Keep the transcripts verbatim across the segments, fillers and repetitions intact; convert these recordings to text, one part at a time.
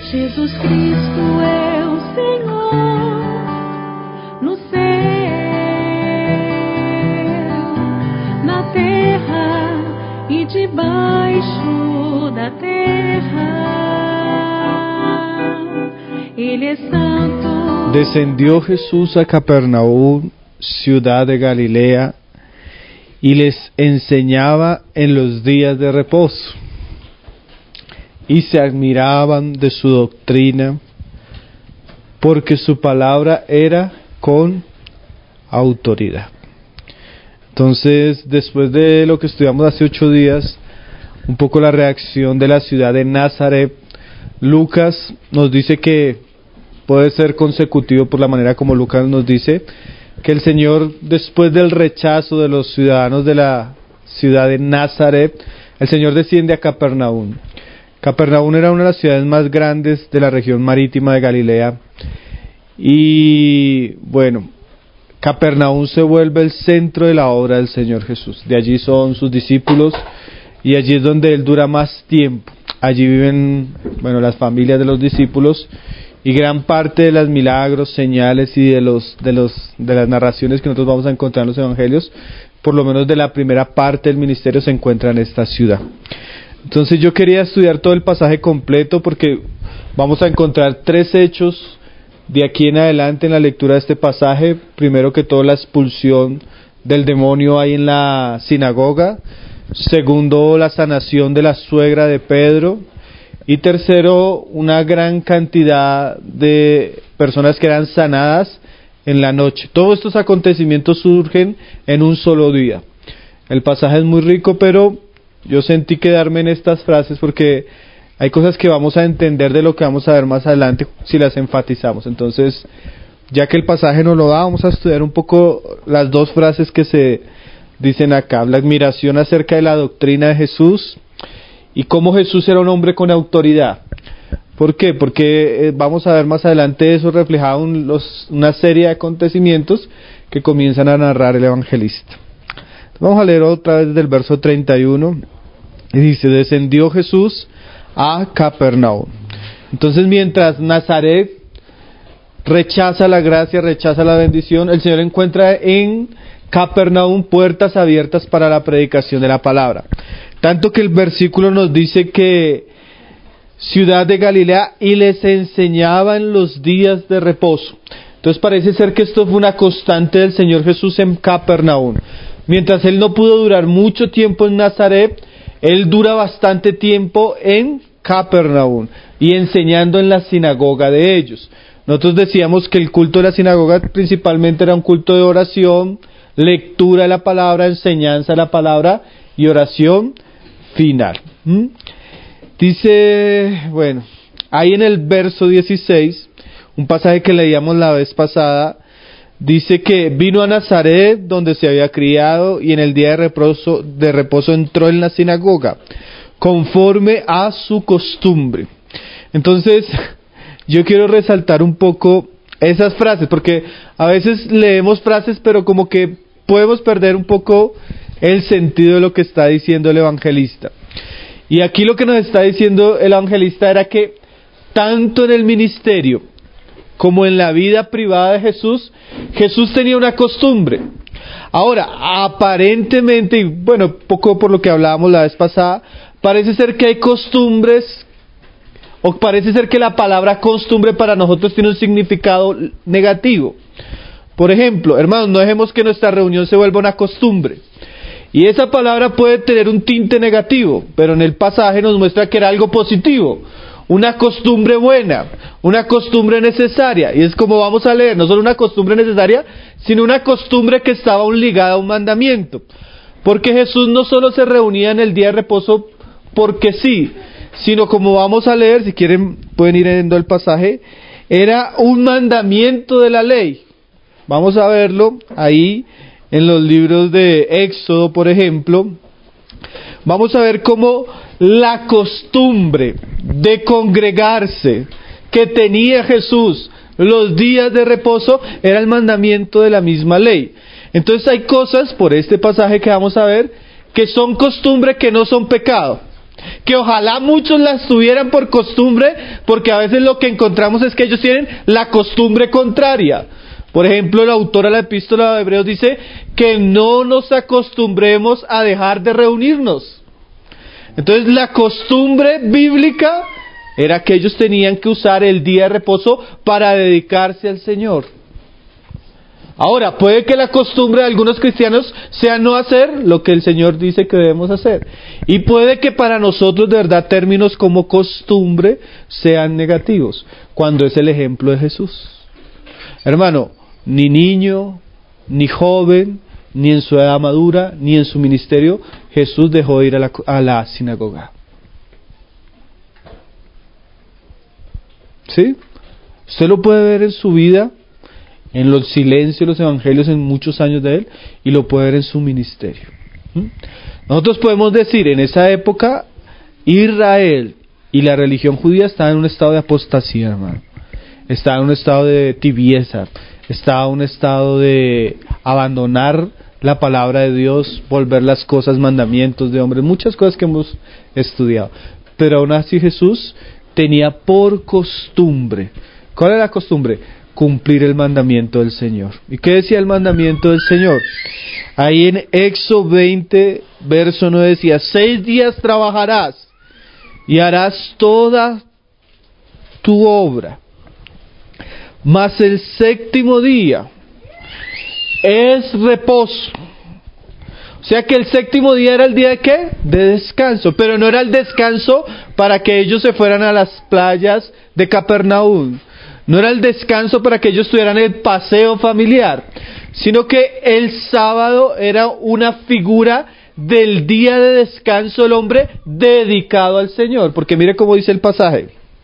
Jesus Cristo é o Senhor no céu, na terra e debaixo da terra. Ele é santo. Descendió Jesús a Capernaum, ciudad de Galilea, y les enseñaba en los días de reposo. Y se admiraban de su doctrina, porque su palabra era con autoridad. Entonces, después de lo que estudiamos hace ocho días, un poco la reacción de la ciudad de Nazaret, Lucas nos dice que puede ser consecutivo por la manera como Lucas nos dice, que el Señor, después del rechazo de los ciudadanos de la ciudad de Nazaret, el Señor desciende a Capernaum. Capernaum era una de las ciudades más grandes de la región marítima de Galilea, y bueno, Capernaum se vuelve el centro de la obra del Señor Jesús. De allí son sus discípulos, y allí es donde Él dura más tiempo. Allí viven, bueno, las familias de los discípulos, y gran parte de los milagros, señales y de los de los de las narraciones que nosotros vamos a encontrar en los evangelios, por lo menos de la primera parte del ministerio, se encuentra en esta ciudad. Entonces yo quería estudiar todo el pasaje completo porque vamos a encontrar tres hechos de aquí en adelante en la lectura de este pasaje. Primero que todo, la expulsión del demonio ahí en la sinagoga. Segundo, la sanación de la suegra de Pedro. Y tercero, una gran cantidad de personas que eran sanadas en la noche. Todos estos acontecimientos surgen en un solo día. El pasaje es muy rico, pero yo sentí quedarme en estas frases porque hay cosas que vamos a entender de lo que vamos a ver más adelante si las enfatizamos. Entonces, ya que el pasaje nos lo da, vamos a estudiar un poco las dos frases que se dicen acá. La admiración acerca de la doctrina de Jesús y cómo Jesús era un hombre con autoridad. ¿Por qué? Porque eh, vamos a ver más adelante eso reflejado en los, una serie de acontecimientos que comienzan a narrar el evangelista. Vamos a leer otra vez del verso treinta y uno, y dice: descendió Jesús a Capernaum. Entonces, mientras Nazaret rechaza la gracia, rechaza la bendición, el Señor encuentra en Capernaum puertas abiertas para la predicación de la palabra. Tanto que el versículo nos dice que ciudad de Galilea, y les enseñaba en los días de reposo. Entonces parece ser que esto fue una constante del Señor Jesús en Capernaum. Mientras Él no pudo durar mucho tiempo en Nazaret, Él dura bastante tiempo en Capernaum y enseñando en la sinagoga de ellos. Nosotros decíamos que el culto de la sinagoga principalmente era un culto de oración, lectura de la palabra, enseñanza de la palabra y oración final. ¿Mm? Dice, bueno, ahí en el verso dieciséis, un pasaje que leíamos la vez pasada, dice que vino a Nazaret, donde se había criado, y en el día de reposo, de reposo entró en la sinagoga, conforme a su costumbre. Entonces, yo quiero resaltar un poco esas frases, porque a veces leemos frases, pero como que podemos perder un poco el sentido de lo que está diciendo el evangelista. Y aquí lo que nos está diciendo el evangelista era que tanto en el ministerio como en la vida privada de Jesús, Jesús tenía una costumbre. Ahora, aparentemente, y bueno, poco por lo que hablábamos la vez pasada, parece ser que hay costumbres, o parece ser que la palabra costumbre para nosotros tiene un significado negativo. Por ejemplo, hermanos, no dejemos que nuestra reunión se vuelva una costumbre. Y esa palabra puede tener un tinte negativo, pero en el pasaje nos muestra que era algo positivo. Una costumbre buena, una costumbre necesaria. Y es como vamos a leer, no solo una costumbre necesaria, sino una costumbre que estaba aún ligada a un mandamiento. Porque Jesús no solo se reunía en el día de reposo porque sí, sino como vamos a leer, si quieren pueden ir leyendo el pasaje, era un mandamiento de la ley. Vamos a verlo ahí en los libros de Éxodo, por ejemplo. Vamos a ver cómo la costumbre de congregarse que tenía Jesús los días de reposo era el mandamiento de la misma ley. Entonces hay cosas, por este pasaje que vamos a ver, que son costumbres que no son pecado. que ojalá muchos las tuvieran por costumbre, porque a veces lo que encontramos es que ellos tienen la costumbre contraria. Por ejemplo, el autor de la epístola de Hebreos dice que no nos acostumbremos a dejar de reunirnos. Entonces la costumbre bíblica era que ellos tenían que usar el día de reposo para dedicarse al Señor. Ahora, puede que la costumbre de algunos cristianos sea no hacer lo que el Señor dice que debemos hacer. Y puede que para nosotros de verdad términos como costumbre sean negativos, cuando es el ejemplo de Jesús. Hermano, ni niño, ni joven, ni en su edad madura, ni en su ministerio, Jesús dejó de ir a la, a la sinagoga. ¿Sí? Usted lo puede ver en su vida, en los silencios de los evangelios, en muchos años de él, y lo puede ver en su ministerio. ¿Mm? Nosotros podemos decir, en esa época, Israel y la religión judía estaban en un estado de apostasía, hermano. Estaba en un estado de tibieza, estaba en un estado de abandonar la palabra de Dios, volver las cosas mandamientos de hombres, muchas cosas que hemos estudiado. Pero aún así Jesús tenía por costumbre, ¿cuál era la costumbre? Cumplir el mandamiento del Señor. ¿Y qué decía el mandamiento del Señor? Ahí en Éxodo veinte, verso nueve decía, seis días trabajarás y harás toda tu obra, mas el séptimo día es reposo. O sea que el séptimo día era el día de ¿qué? De descanso, pero no era el descanso para que ellos se fueran a las playas de Capernaum. No era el descanso para que ellos tuvieran el paseo familiar, sino que el sábado era una figura del día de descanso del hombre dedicado al Señor. Porque mire cómo dice el pasaje.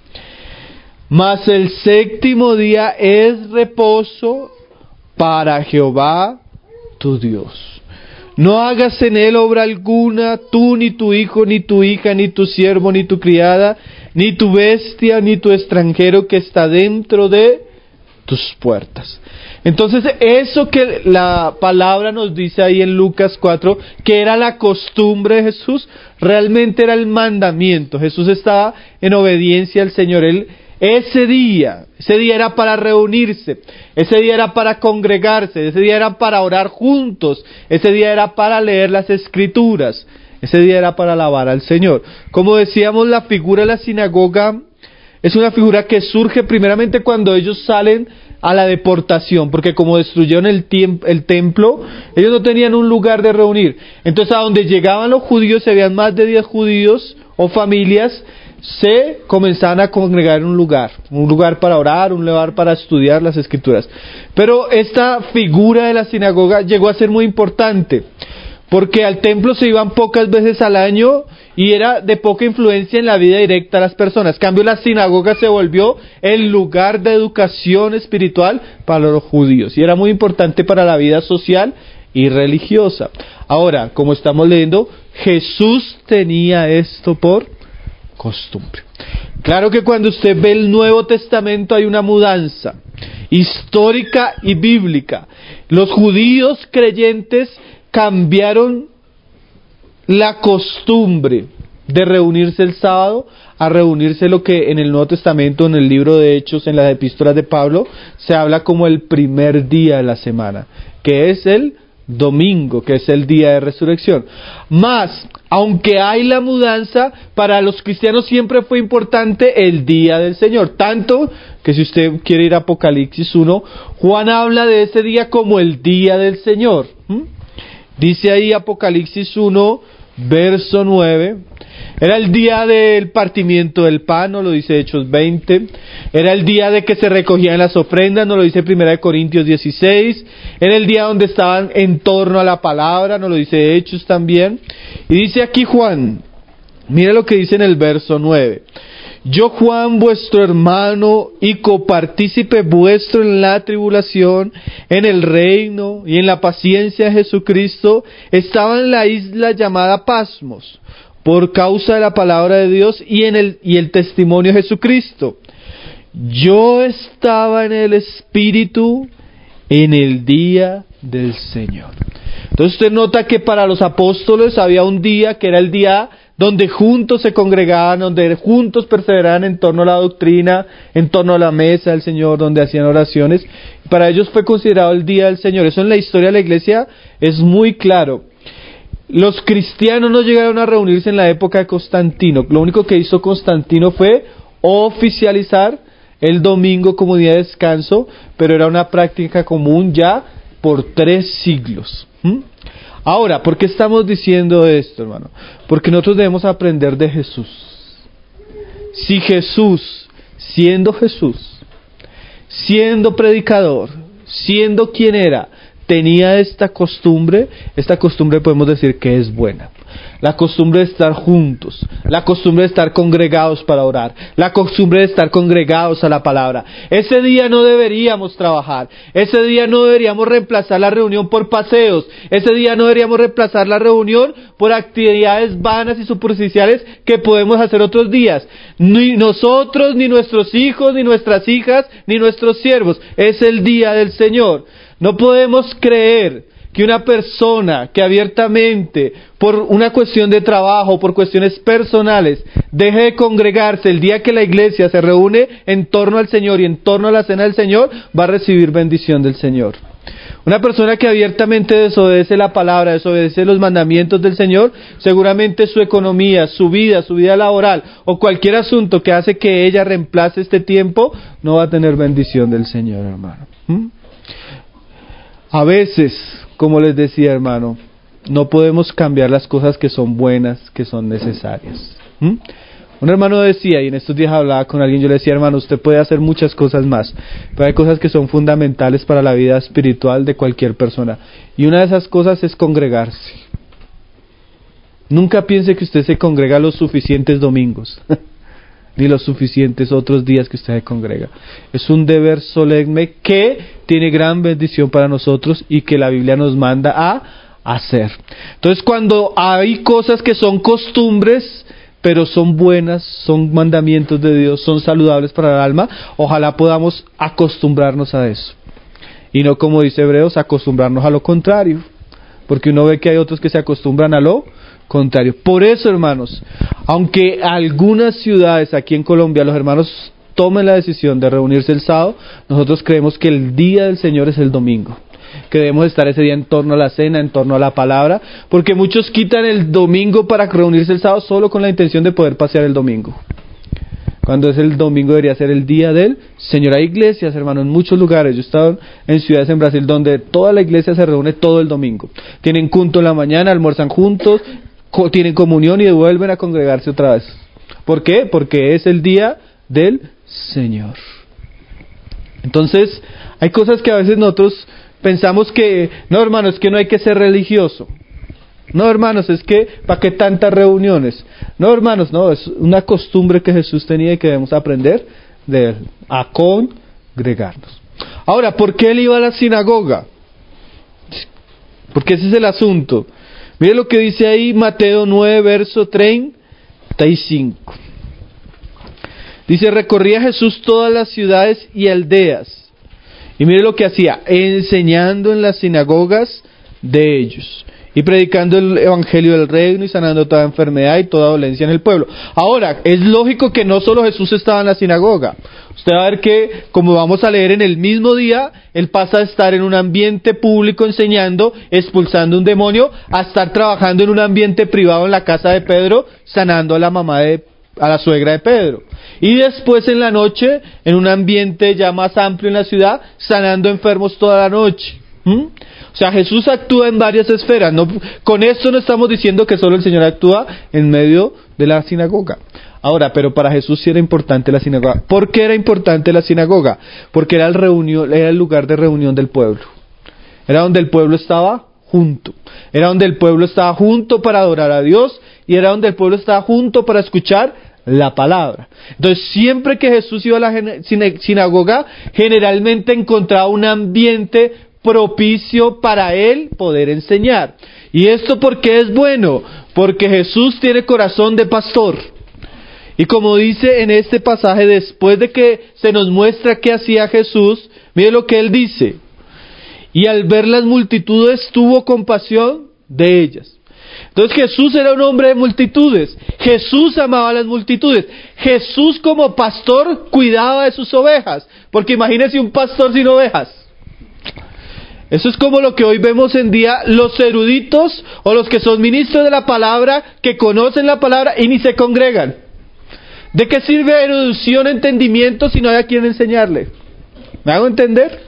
Mas el séptimo día es reposo para Jehová tu Dios. No hagas en él obra alguna, tú, ni tu hijo, ni tu hija, ni tu siervo, ni tu criada, ni tu bestia, ni tu extranjero que está dentro de tus puertas. Entonces, eso que la palabra nos dice ahí en Lucas cuatro, que era la costumbre de Jesús, realmente era el mandamiento. Jesús estaba en obediencia al Señor. Él, ese día, ese día era para reunirse, ese día era para congregarse, ese día era para orar juntos, ese día era para leer las Escrituras, ese día era para alabar al Señor. Como decíamos, la figura de la sinagoga es una figura que surge primeramente cuando ellos salen a la deportación, porque como destruyeron el, tiemp- el templo, ellos no tenían un lugar de reunir. Entonces, a donde llegaban los judíos, se habían más de diez judíos o familias, se comenzaban a congregar en un lugar, un lugar para orar, un lugar para estudiar las Escrituras. Pero esta figura de la sinagoga llegó a ser muy importante, porque al templo se iban pocas veces al año y era de poca influencia en la vida directa de las personas. En cambio, la sinagoga se volvió el lugar de educación espiritual para los judíos y era muy importante para la vida social y religiosa. Ahora, como estamos leyendo, Jesús tenía esto por costumbre. Claro que cuando usted ve el Nuevo Testamento hay una mudanza histórica y bíblica. Los judíos creyentes cambiaron la costumbre de reunirse el sábado a reunirse lo que en el Nuevo Testamento, en el libro de Hechos, en las epístolas de Pablo, se habla como el primer día de la semana, que es el domingo, que es el día de resurrección. Más, aunque hay la mudanza, para los cristianos siempre fue importante el día del Señor, tanto que si usted quiere ir a Apocalipsis uno, Juan habla de ese día como el día del Señor. ¿Mm? Dice ahí Apocalipsis uno, verso nueve, era el día del partimiento del pan, no lo dice Hechos veinte, era el día de que se recogían las ofrendas, no lo dice Primera de Corintios dieciséis, era el día donde estaban en torno a la palabra, no lo dice Hechos también, y dice aquí Juan, mira lo que dice en el verso nueve, yo Juan vuestro hermano y copartícipe vuestro en la tribulación, en el reino y en la paciencia de Jesucristo, estaba en la isla llamada Pasmos, por causa de la palabra de Dios y en el, y el testimonio de Jesucristo. Yo estaba en el Espíritu en el día del Señor. Entonces usted nota que para los apóstoles había un día que era el día donde juntos se congregaban, donde juntos perseveraban en torno a la doctrina, en torno a la mesa del Señor, donde hacían oraciones. Para ellos fue considerado el día del Señor. Eso en la historia de la iglesia es muy claro. Los cristianos no llegaron a reunirse en la época de Constantino. Lo único que hizo Constantino fue oficializar el domingo como día de descanso, pero era una práctica común ya por tres siglos. ¿Mm? Ahora, ¿por qué estamos diciendo esto, hermano? Porque nosotros debemos aprender de Jesús. Si Jesús, siendo Jesús, siendo predicador, siendo quien era, tenía esta costumbre, esta costumbre podemos decir que es buena. La costumbre de estar juntos, la costumbre de estar congregados para orar, la costumbre de estar congregados a la palabra. Ese día no deberíamos trabajar, ese día no deberíamos reemplazar la reunión por paseos, ese día no deberíamos reemplazar la reunión por actividades vanas y superficiales que podemos hacer otros días. Ni nosotros, ni nuestros hijos, ni nuestras hijas, ni nuestros siervos. Es el día del Señor. No podemos creer que una persona que abiertamente, por una cuestión de trabajo, por cuestiones personales, deje de congregarse el día que la iglesia se reúne en torno al Señor y en torno a la cena del Señor, va a recibir bendición del Señor. Una persona que abiertamente desobedece la palabra, desobedece los mandamientos del Señor, seguramente su economía, su vida, su vida laboral o cualquier asunto que hace que ella reemplace este tiempo, no va a tener bendición del Señor, hermano. ¿Mm? A veces, como les decía, hermano, no podemos cambiar las cosas que son buenas, que son necesarias. ¿Mm? Un hermano decía, y en estos días hablaba con alguien, yo le decía, hermano, usted puede hacer muchas cosas más, pero hay cosas que son fundamentales para la vida espiritual de cualquier persona. Y una de esas cosas es congregarse. Nunca piense que usted se congrega los suficientes domingos, ni los suficientes otros días que usted se congrega. Es un deber solemne que tiene gran bendición para nosotros y que la Biblia nos manda a hacer. Entonces, cuando hay cosas que son costumbres, pero son buenas, son mandamientos de Dios, son saludables para el alma, ojalá podamos acostumbrarnos a eso. Y no, como dice Hebreos, acostumbrarnos a lo contrario. Porque uno ve que hay otros que se acostumbran a lo contrario. Por eso, hermanos, aunque algunas ciudades aquí en Colombia los hermanos tomen la decisión de reunirse el sábado, nosotros creemos que el día del Señor es el domingo, que debemos estar ese día en torno a la cena, en torno a la palabra, porque muchos quitan el domingo para reunirse el sábado solo con la intención de poder pasear el domingo, cuando es el domingo debería ser el día del Señor. Hay iglesias, hermano, en muchos lugares. Yo he estado en ciudades en Brasil donde toda la iglesia se reúne todo el domingo, tienen culto en la mañana, almuerzan juntos, co- tienen comunión y vuelven a congregarse otra vez. ¿Por qué? Porque es el día del Señor. Entonces, hay cosas que a veces nosotros pensamos que, no, hermanos, es que no hay que ser religioso. No, hermanos, es que, ¿para qué tantas reuniones? No, hermanos, no, es una costumbre que Jesús tenía y que debemos aprender de él, a congregarnos. Ahora, ¿por qué él iba a la sinagoga? Porque ese es el asunto. Mire lo que dice ahí Mateo nueve, verso treinta y cinco. Dice, recorría Jesús todas las ciudades y aldeas. Y mire lo que hacía, enseñando en las sinagogas de ellos, y predicando el evangelio del reino, y sanando toda enfermedad y toda dolencia en el pueblo. Ahora, es lógico que no solo Jesús estaba en la sinagoga. Usted va a ver que, como vamos a leer en el mismo día, él pasa a estar en un ambiente público enseñando, expulsando un demonio, a estar trabajando en un ambiente privado en la casa de Pedro, sanando a la mamá de a la suegra de Pedro. Y después en la noche, en un ambiente ya más amplio en la ciudad, sanando enfermos toda la noche. ¿Mm? O sea, Jesús actúa en varias esferas. No, con esto no estamos diciendo que solo el Señor actúa en medio de la sinagoga. Ahora, pero para Jesús sí era importante la sinagoga. ¿Por qué era importante la sinagoga? Porque era el, reunión, era el lugar de reunión del pueblo. Era donde el pueblo estaba junto. Era donde el pueblo estaba junto para adorar a Dios, y era donde el pueblo estaba junto para escuchar la palabra. Entonces, siempre que Jesús iba a la sinagoga, generalmente encontraba un ambiente propicio para él poder enseñar. ¿Y esto por qué es bueno? Porque Jesús tiene corazón de pastor. Y como dice en este pasaje, después de que se nos muestra qué hacía Jesús, mire lo que él dice. Y al ver las multitudes tuvo compasión de ellas. Entonces Jesús era un hombre de multitudes. Jesús amaba a las multitudes. Jesús como pastor cuidaba de sus ovejas. Porque imagínense un pastor sin ovejas. Eso es como lo que hoy vemos en día los eruditos o los que son ministros de la palabra, que conocen la palabra y ni se congregan. ¿De qué sirve erudición, entendimiento si no hay a quien enseñarle? ¿Me hago entender?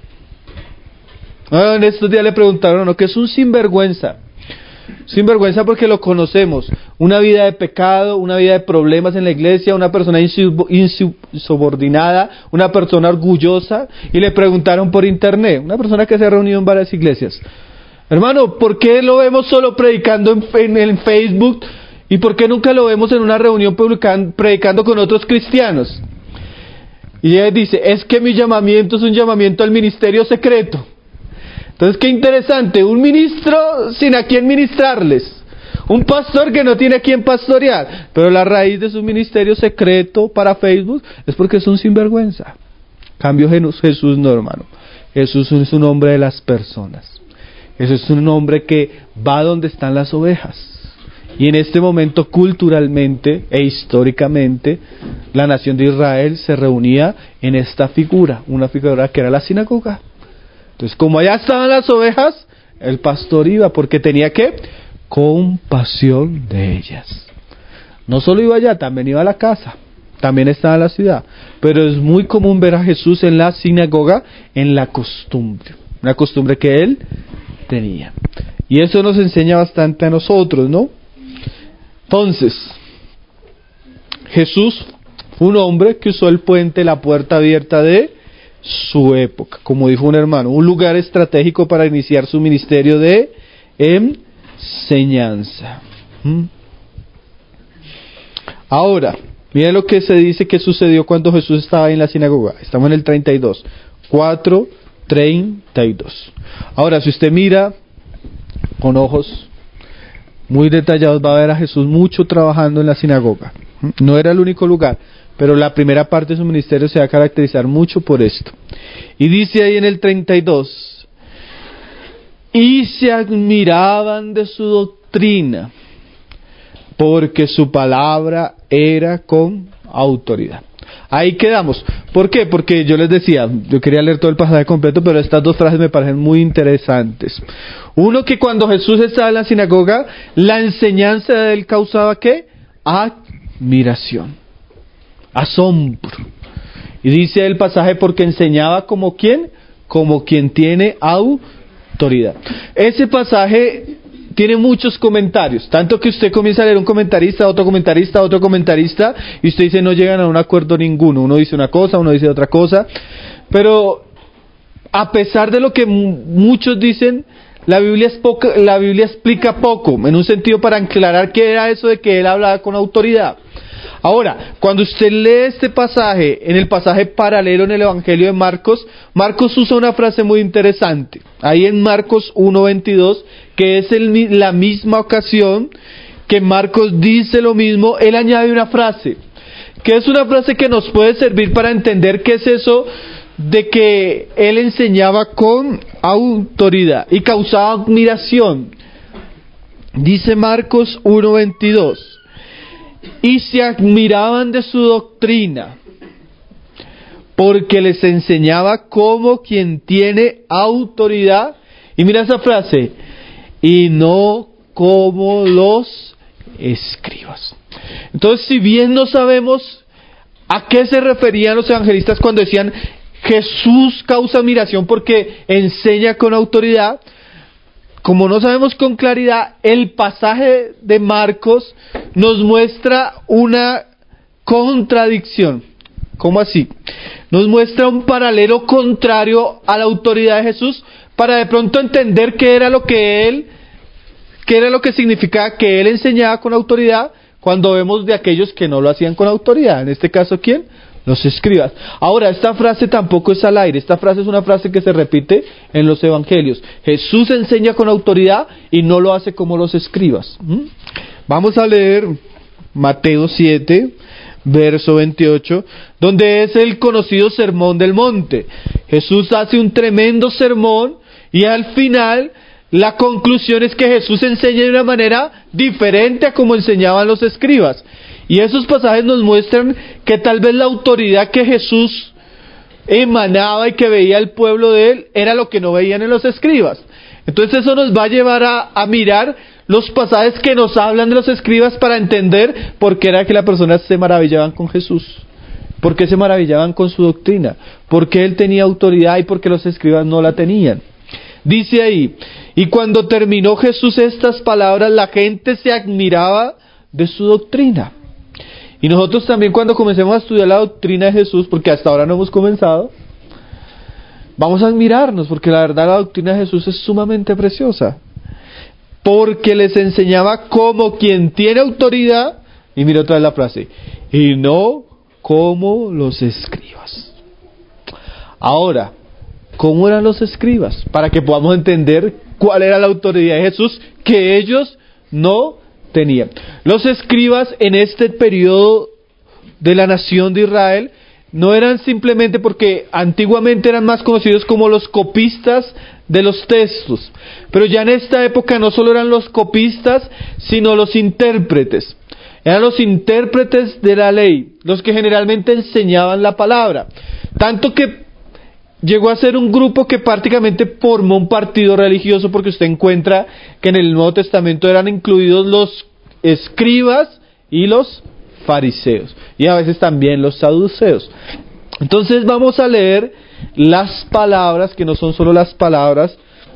Ah, en estos días le preguntaron, ¿no? ¿Qué es un sinvergüenza? Sinvergüenza porque lo conocemos. Una vida de pecado, una vida de problemas en la iglesia, una persona insub- insubordinada, una persona orgullosa. Y le preguntaron por internet, una persona que se ha reunido en varias iglesias: hermano, ¿por qué lo vemos solo predicando en, en, en Facebook? ¿Y por qué nunca lo vemos en una reunión publicando, predicando con otros cristianos? Y él dice, es que mi llamamiento es un llamamiento al ministerio secreto. Entonces, qué interesante, un ministro sin a quién ministrarles, un pastor que no tiene a quién pastorear, pero la raíz de su ministerio secreto para Facebook es porque es un sinvergüenza. Cambio Jesús no, hermano. Jesús es un hombre de las personas. Jesús es un hombre que va donde están las ovejas. Y en este momento, culturalmente e históricamente, la nación de Israel se reunía en esta figura, una figura que era la sinagoga. Entonces, como allá estaban las ovejas, el pastor iba porque tenía que compasión de ellas. No solo iba allá, también iba a la casa, también estaba en la ciudad. Pero es muy común ver a Jesús en la sinagoga, en la costumbre, una costumbre que él tenía. Y eso nos enseña bastante a nosotros, ¿no? Entonces, Jesús fue un hombre que usó el puente, la puerta abierta de su época, como dijo un hermano, un lugar estratégico para iniciar su ministerio de enseñanza. ¿Mm? Ahora, miren lo que se dice que sucedió cuando Jesús estaba en la sinagoga. Estamos en el treinta y dos, cuatro treinta y dos. Ahora, si usted mira con ojos muy detallados, va a ver a Jesús mucho trabajando en la sinagoga. No era el único lugar, pero la primera parte de su ministerio se va a caracterizar mucho por esto. Y dice ahí en el treinta y dos, y se admiraban de su doctrina, porque su palabra era con autoridad. Ahí quedamos. ¿Por qué? Porque yo les decía, yo quería leer todo el pasaje completo, pero estas dos frases me parecen muy interesantes. Uno, que cuando Jesús estaba en la sinagoga, la enseñanza de él causaba ¿qué? Admiración, asombro. Y dice el pasaje, porque enseñaba como quien, como quien tiene autoridad. Ese pasaje tiene muchos comentarios, tanto que usted comienza a leer un comentarista, otro comentarista, otro comentarista, y usted dice no llegan a un acuerdo ninguno. Uno dice una cosa, uno dice otra cosa, pero a pesar de lo que muchos dicen, la Biblia, es poca, la Biblia explica poco, en un sentido para aclarar qué era eso de que él hablaba con autoridad. Ahora, cuando usted lee este pasaje, en el pasaje paralelo en el Evangelio de Marcos, Marcos usa una frase muy interesante, ahí en Marcos uno veintidós, que es el, la misma ocasión que Marcos dice lo mismo, él añade una frase, que es una frase que nos puede servir para entender qué es eso de que él enseñaba con autoridad y causaba admiración. Dice Marcos uno veintidós, y se admiraban de su doctrina, porque les enseñaba como quien tiene autoridad, y mira esa frase, y no como los escribas. Entonces, si bien no sabemos a qué se referían los evangelistas cuando decían Jesús causa admiración porque enseña con autoridad, como no sabemos con claridad, el pasaje de Marcos nos muestra una contradicción. ¿Cómo así? Nos muestra un paralelo contrario a la autoridad de Jesús, para de pronto entender qué era lo que él, qué era lo que significaba que él enseñaba con autoridad, cuando vemos de aquellos que no lo hacían con autoridad. En este caso, ¿quién? Los escribas. Ahora, esta frase tampoco es al aire. Esta frase es una frase que se repite en los evangelios. Jesús enseña con autoridad y no lo hace como los escribas. ¿Mm? Vamos a leer Mateo siete, verso veintiocho, donde es el conocido sermón del monte. Jesús hace un tremendo sermón y al final la conclusión es que Jesús enseña de una manera diferente a como enseñaban los escribas. Y esos pasajes nos muestran que tal vez la autoridad que Jesús emanaba y que veía el pueblo de él era lo que no veían en los escribas. Entonces eso nos va a llevar a, a mirar los pasajes que nos hablan de los escribas para entender por qué era que las personas se maravillaban con Jesús, por qué se maravillaban con su doctrina, por qué él tenía autoridad y por qué los escribas no la tenían. Dice ahí: y cuando terminó Jesús estas palabras, la gente se admiraba de su doctrina. Y nosotros también, cuando comencemos a estudiar la doctrina de Jesús, porque hasta ahora no hemos comenzado, vamos a admirarnos, porque la verdad la doctrina de Jesús es sumamente preciosa, porque les enseñaba como quien tiene autoridad, y mira otra vez la frase, y no como los escribas. Ahora, ¿cómo eran los escribas? Para que podamos entender cuál era la autoridad de Jesús que ellos no tenían. Los escribas en este periodo de la nación de Israel no eran simplemente, porque antiguamente eran más conocidos como los copistas de los textos, pero ya en esta época no solo eran los copistas, sino los intérpretes. Eran los intérpretes de la ley, los que generalmente enseñaban la palabra, tanto que llegó a ser un grupo que prácticamente formó un partido religioso, porque usted encuentra que en el Nuevo Testamento eran incluidos los escribas y los fariseos, y a veces también los saduceos. Entonces vamos a leer las palabras, que no son solo las palabras,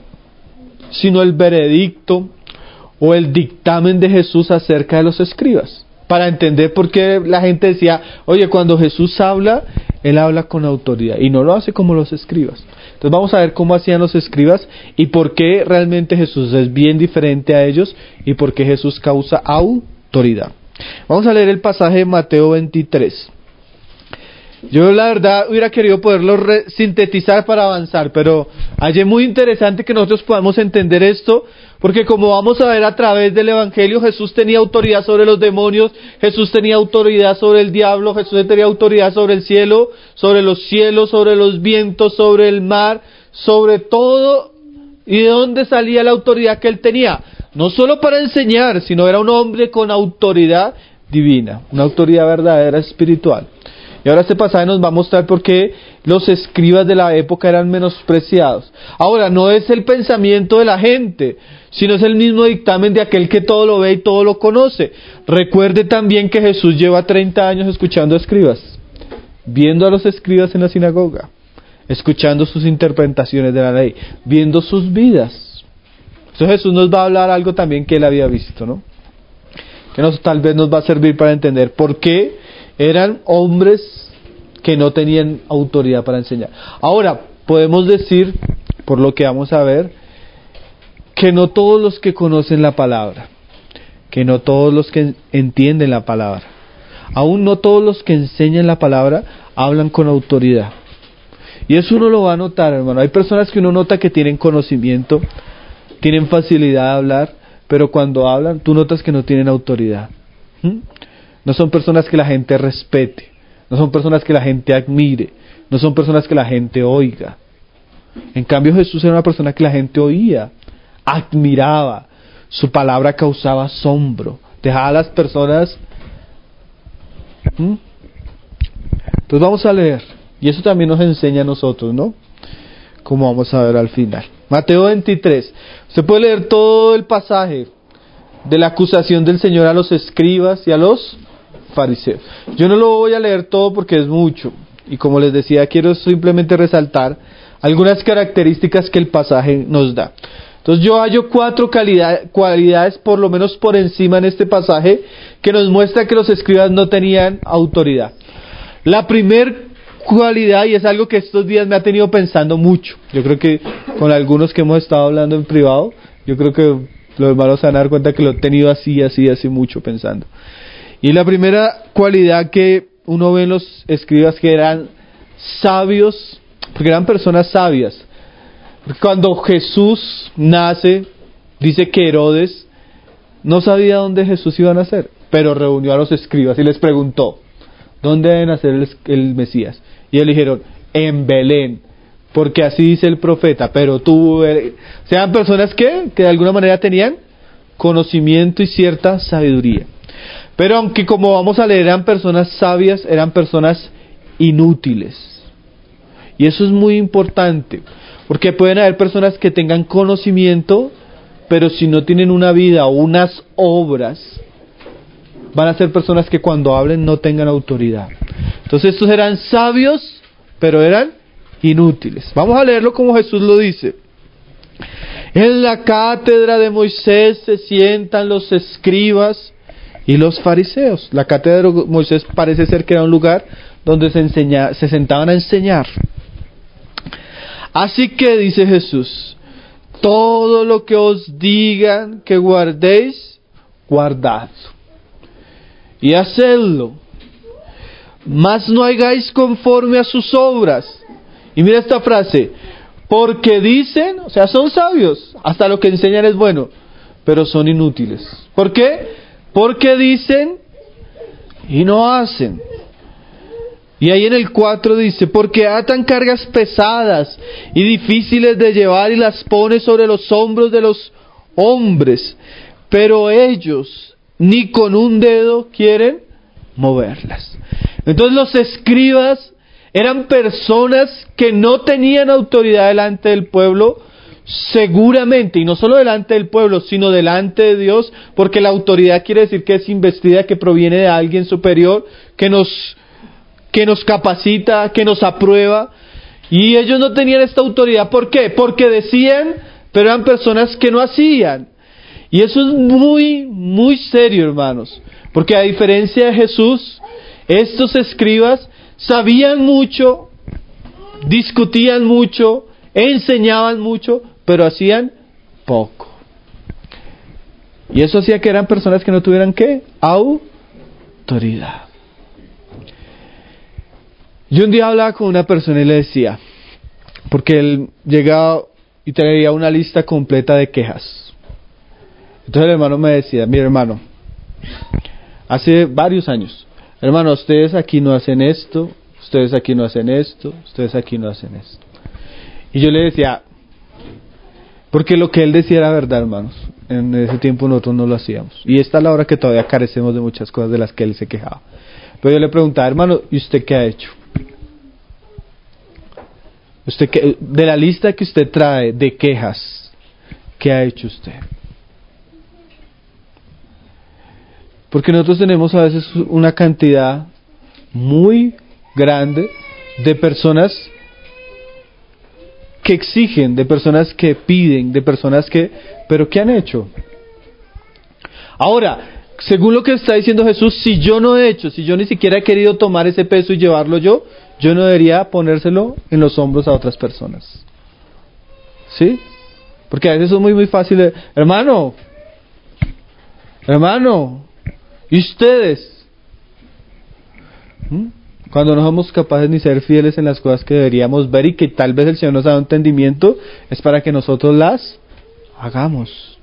sino el veredicto o el dictamen de Jesús acerca de los escribas, para entender por qué la gente decía: oye, cuando Jesús habla, Él habla con autoridad, y no lo hace como los escribas. Entonces vamos a ver cómo hacían los escribas, y por qué realmente Jesús es bien diferente a ellos, y por qué Jesús causa autoridad. Vamos a leer el pasaje de Mateo veintitrés. Yo la verdad hubiera querido poderlo re- sintetizar para avanzar, pero hallé muy interesante que nosotros podamos entender esto, porque como vamos a ver a través del Evangelio, Jesús tenía autoridad sobre los demonios, Jesús tenía autoridad sobre el diablo, Jesús tenía autoridad sobre el cielo, sobre los cielos, sobre los vientos, sobre el mar, sobre todo. ¿Y de dónde salía la autoridad que él tenía? No solo para enseñar, sino era un hombre con autoridad divina, una autoridad verdadera espiritual. Y ahora este pasaje nos va a mostrar por qué los escribas de la época eran menospreciados. Ahora, no es el pensamiento de la gente, sino es el mismo dictamen de aquel que todo lo ve y todo lo conoce. Recuerde también que Jesús lleva treinta años escuchando a escribas, viendo a los escribas en la sinagoga, escuchando sus interpretaciones de la ley, viendo sus vidas. Entonces Jesús nos va a hablar algo también que él había visto, ¿no? Que nos, tal vez nos va a servir para entender por qué eran hombres que no tenían autoridad para enseñar. Ahora, podemos decir, por lo que vamos a ver, que no todos los que conocen la palabra, que no todos los que entienden la palabra, aún no todos los que enseñan la palabra hablan con autoridad. Y eso uno lo va a notar, hermano. Hay personas que uno nota que tienen conocimiento, tienen facilidad de hablar, pero cuando hablan, tú notas que no tienen autoridad. ¿Mm? No son personas que la gente respete, no son personas que la gente admire, no son personas que la gente oiga. En cambio, Jesús era una persona que la gente oía, admiraba, su palabra causaba asombro, dejaba a las personas. ¿Mm? Entonces vamos a leer, y eso también nos enseña a nosotros, ¿no? Como vamos a ver al final. Mateo veintitrés, usted puede leer todo el pasaje de la acusación del Señor a los escribas y a los fariseos. Yo no lo voy a leer todo porque es mucho, y como les decía, quiero simplemente resaltar algunas características que el pasaje nos da. Entonces yo hallo cuatro calidad, cualidades por lo menos por encima en este pasaje que nos muestra que los escribas no tenían autoridad. La primer cualidad, y es algo que estos días me ha tenido pensando mucho, yo creo que con algunos que hemos estado hablando en privado, yo creo que los hermanos se van a dar cuenta que lo he tenido así, así, así mucho pensando. Y la primera cualidad que uno ve en los escribas, que eran sabios, porque eran personas sabias. Cuando Jesús nace, dice que Herodes no sabía dónde Jesús iba a nacer, pero reunió a los escribas y les preguntó: ¿dónde debe nacer el, el Mesías? Y ellos dijeron: en Belén, porque así dice el profeta, pero tú, eh, sean personas que, que de alguna manera tenían conocimiento y cierta sabiduría. Pero aunque, como vamos a leer, eran personas sabias, eran personas inútiles. Y eso es muy importante, porque pueden haber personas que tengan conocimiento, pero si no tienen una vida o unas obras, van a ser personas que cuando hablen no tengan autoridad. Entonces estos eran sabios, pero eran inútiles. Vamos a leerlo como Jesús lo dice. En la cátedra de Moisés se sientan los escribas y los fariseos. La cátedra de Moisés parece ser que era un lugar donde se enseña, se sentaban a enseñar. Así que dice Jesús, todo lo que os digan que guardéis, guardadlo y hacedlo, mas no hagáis conforme a sus obras. Y mira esta frase, porque dicen, o sea, son sabios, hasta lo que enseñan es bueno, pero son inútiles. ¿Por qué? Porque dicen y no hacen. Y ahí en el cuatro dice, porque atan cargas pesadas y difíciles de llevar y las pone sobre los hombros de los hombres, pero ellos ni con un dedo quieren moverlas. Entonces los escribas eran personas que no tenían autoridad delante del pueblo, seguramente, y no solo delante del pueblo, sino delante de Dios, porque la autoridad quiere decir que es investida, que proviene de alguien superior, que nos, que nos capacita, que nos aprueba, y ellos no tenían esta autoridad. ¿Por qué? Porque decían, pero eran personas que no hacían. Y eso es muy, muy serio, hermanos, porque a diferencia de Jesús, estos escribas sabían mucho, discutían mucho, enseñaban mucho, pero hacían poco. Y eso hacía que eran personas que no tuvieran ¿qué? Autoridad. Yo un día hablaba con una persona y le decía, porque él llegaba y traía una lista completa de quejas. Entonces el hermano me decía, mira hermano, hace varios años, hermano, ustedes aquí no hacen esto, ustedes aquí no hacen esto, ustedes aquí no hacen esto. Y yo le decía, porque lo que él decía era verdad, hermanos. En ese tiempo nosotros no lo hacíamos. Y esta es la hora que todavía carecemos de muchas cosas de las que él se quejaba. Pero yo le preguntaba, hermano, ¿y usted qué ha hecho? Usted qué, de la lista que usted trae de quejas, ¿qué ha hecho usted? Porque nosotros tenemos a veces una cantidad muy grande de personas que exigen, de personas que piden, de personas que... ¿Pero qué han hecho? Ahora, según lo que está diciendo Jesús, si yo no he hecho, si yo ni siquiera he querido tomar ese peso y llevarlo yo, yo no debería ponérselo en los hombros a otras personas. ¿Sí? Porque a veces es muy muy fácil de, hermano, hermano, ¿y ustedes? ¿Mm? Cuando no somos capaces ni ser fieles en las cosas que deberíamos ver y que tal vez el Señor nos ha dado entendimiento, es para que nosotros las hagamos.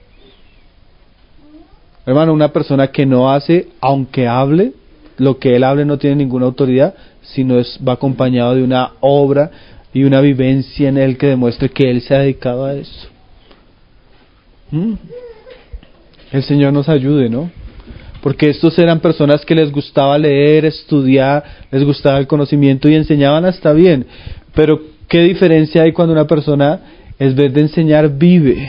Hermano, una persona que no hace, aunque hable, lo que él hable no tiene ninguna autoridad, sino es, va acompañado de una obra y una vivencia en él que demuestre que él se ha dedicado a eso. ¿Mm? El Señor nos ayude, ¿no? Porque estos eran personas que les gustaba leer, estudiar, les gustaba el conocimiento y enseñaban hasta bien. Pero ¿qué diferencia hay cuando una persona, en vez de enseñar, vive?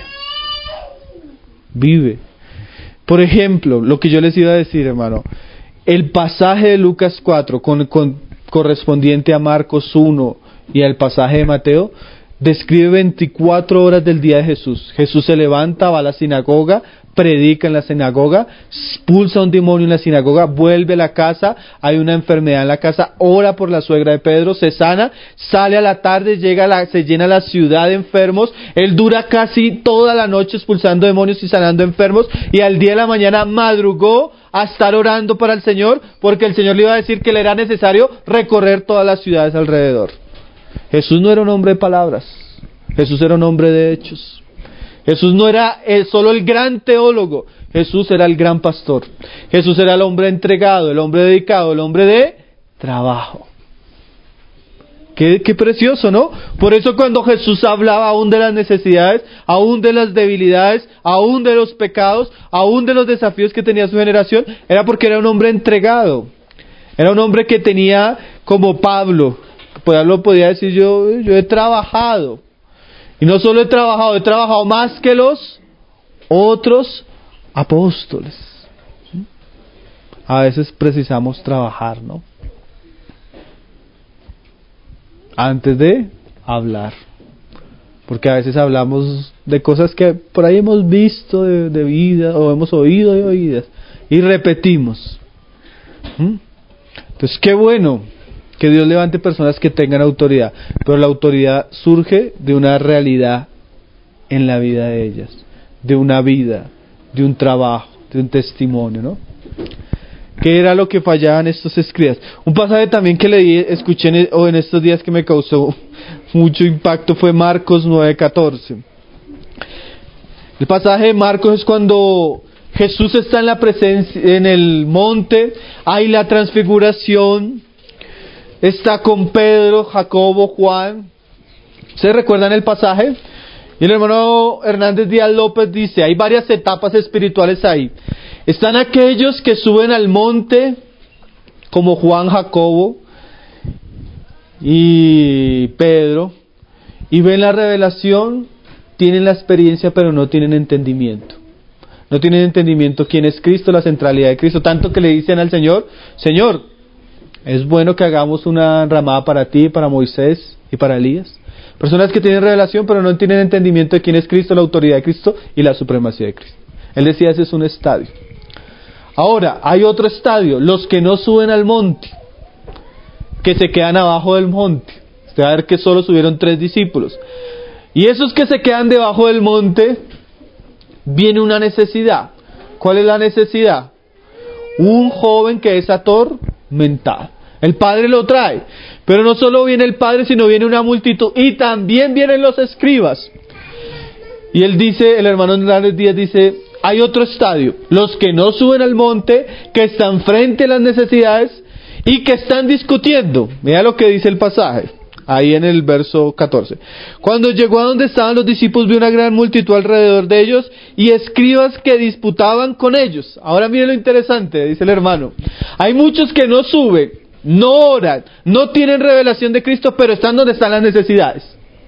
Vive. Por ejemplo, lo que yo les iba a decir, hermano, el pasaje de Lucas cuatro, con, con, correspondiente a Marcos uno y al pasaje de Mateo, describe veinticuatro horas del día de Jesús. Jesús se levanta, va a la sinagoga, predica en la sinagoga, expulsa a un demonio en la sinagoga, vuelve a la casa, hay una enfermedad en la casa, ora por la suegra de Pedro, se sana, sale a la tarde, llega a la, se llena la ciudad de enfermos, él dura casi toda la noche expulsando demonios y sanando enfermos, y al día de la mañana madrugó a estar orando para el Señor, porque el Señor le iba a decir que le era necesario recorrer todas las ciudades alrededor. Jesús no era un hombre de palabras, Jesús era un hombre de hechos. Jesús no era eh, solo el gran teólogo, Jesús era el gran pastor. Jesús era el hombre entregado, el hombre dedicado, el hombre de trabajo. Qué, qué precioso, ¿no? Por eso cuando Jesús hablaba aún de las necesidades, aún de las debilidades, aún de los pecados, aún de los desafíos que tenía su generación, era porque era un hombre entregado. Era un hombre que tenía, como Pablo, Pablo podía decir, yo, yo he trabajado. Y no solo he trabajado, he trabajado más que los otros apóstoles. A veces precisamos trabajar, ¿no? Antes de hablar, porque a veces hablamos de cosas que por ahí hemos visto de, de vida o hemos oído de oídas y repetimos. ¿Mm? Entonces qué bueno que Dios levante personas que tengan autoridad, pero la autoridad surge de una realidad en la vida de ellas, de una vida, de un trabajo, de un testimonio, ¿no? ¿Qué era lo que fallaban estos escribas? Un pasaje también que leí, escuché en, o en estos días que me causó mucho impacto fue Marcos nueve catorce. El pasaje de Marcos es cuando Jesús está en la presencia, en el monte, hay la transfiguración, está con Pedro, Jacobo, Juan. ¿Se recuerdan el pasaje? Y el hermano Hernández Díaz López dice, hay varias etapas espirituales ahí. Están aquellos que suben al monte, como Juan, Jacobo y Pedro, y ven la revelación, tienen la experiencia, pero no tienen entendimiento. No tienen entendimiento quién es Cristo, la centralidad de Cristo, tanto que le dicen al Señor, Señor, es bueno que hagamos una ramada para ti, para Moisés y para Elías. Personas que tienen revelación, pero no tienen entendimiento de quién es Cristo, la autoridad de Cristo y la supremacía de Cristo. Él decía, ese es un estadio. Ahora, hay otro estadio, los que no suben al monte, que se quedan abajo del monte. Usted va a ver que solo subieron tres discípulos. Y esos que se quedan debajo del monte, viene una necesidad. ¿Cuál es la necesidad? Un joven que es atormentado. El padre lo trae. Pero no solo viene el padre, sino viene una multitud. Y también vienen los escribas. Y él dice, el hermano Hernández Díaz dice, hay otro estadio. Los que no suben al monte, que están frente a las necesidades y que están discutiendo. Mira lo que dice el pasaje. Ahí en el verso catorce. Cuando llegó a donde estaban los discípulos, vio una gran multitud alrededor de ellos y escribas que disputaban con ellos. Ahora mire lo interesante, dice el hermano. Hay muchos que no suben, no oran, no tienen revelación de Cristo, pero están donde están las necesidades.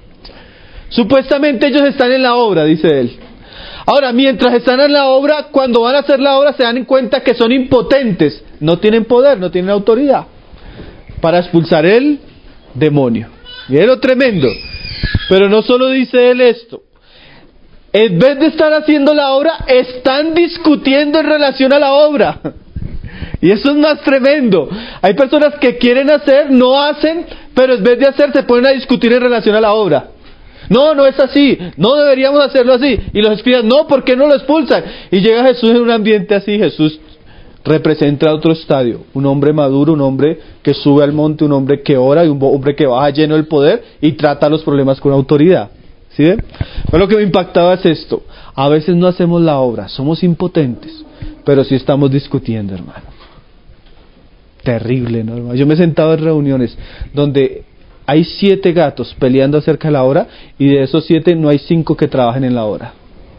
Supuestamente ellos están en la obra, dice él. Ahora, mientras están en la obra, cuando van a hacer la obra se dan cuenta que son impotentes. No tienen poder, no tienen autoridad para expulsar el demonio. Y es lo tremendo. Pero no solo dice él esto. En vez de estar haciendo la obra, están discutiendo en relación a la obra. Y eso es más tremendo. Hay personas que quieren hacer, no hacen, pero en vez de hacer se ponen a discutir en relación a la obra. No, no es así, no deberíamos hacerlo así. Y los escribas, no, ¿por qué no lo expulsan? Y llega Jesús en un ambiente así. Jesús representa otro estadio, un hombre maduro, un hombre que sube al monte, un hombre que ora y un hombre que baja lleno del poder y trata los problemas con autoridad. ¿Sí ven? Pero lo que me impactaba es esto, a veces no hacemos la obra, somos impotentes, pero sí estamos discutiendo, hermano. Terrible, ¿no, hermano? Yo me he sentado en reuniones donde hay siete gatos peleando acerca de la obra y de esos siete no hay cinco que trabajen en la obra.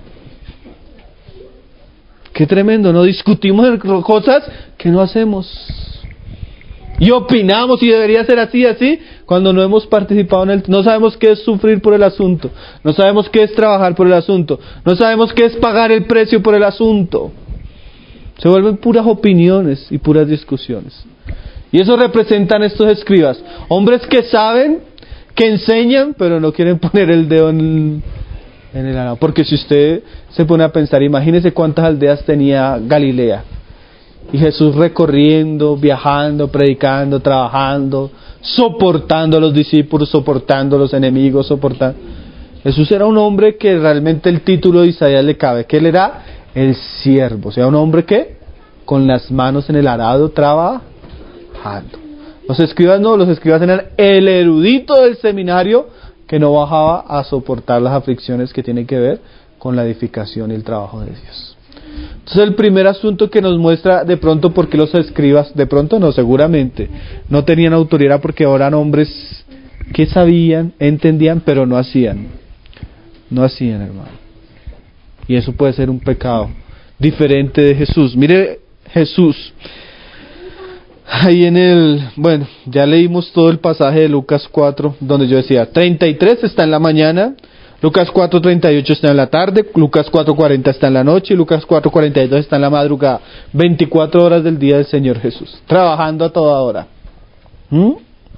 Qué tremendo, no discutimos cosas que no hacemos. Y opinamos y debería ser así, así, cuando no hemos participado en el... No sabemos qué es sufrir por el asunto. No sabemos qué es trabajar por el asunto. No sabemos qué es pagar el precio por el asunto. Se vuelven puras opiniones y puras discusiones. Y eso representan estos escribas. Hombres que saben, que enseñan, pero no quieren poner el dedo en el... en el arado. Porque si usted se pone a pensar, imagínese cuántas aldeas tenía Galilea y Jesús recorriendo, viajando, predicando, trabajando, soportando a los discípulos, soportando a los enemigos, soportando. Jesús era un hombre que realmente el título de Isaías le cabe, que él era el siervo, o sea, un hombre que con las manos en el arado trabajando. Los escribas no, los escribas eran el erudito del seminario que no bajaba a soportar las aflicciones que tienen que ver con la edificación y el trabajo de Dios. Entonces el primer asunto que nos muestra de pronto por qué los escribas, de pronto no, seguramente, no tenían autoridad porque eran hombres que sabían, entendían, pero no hacían. No hacían, hermano. Y eso puede ser un pecado diferente de Jesús. Mire Jesús. Ahí en el, bueno, ya leímos todo el pasaje de Lucas cuatro, donde yo decía, treinta y tres está en la mañana, Lucas cuatro treinta y ocho está en la tarde, Lucas cuatro cuarenta está en la noche, y Lucas cuatro cuarenta y dos está en la madrugada. veinticuatro horas del día del Señor Jesús, trabajando a toda hora. ¿Mm?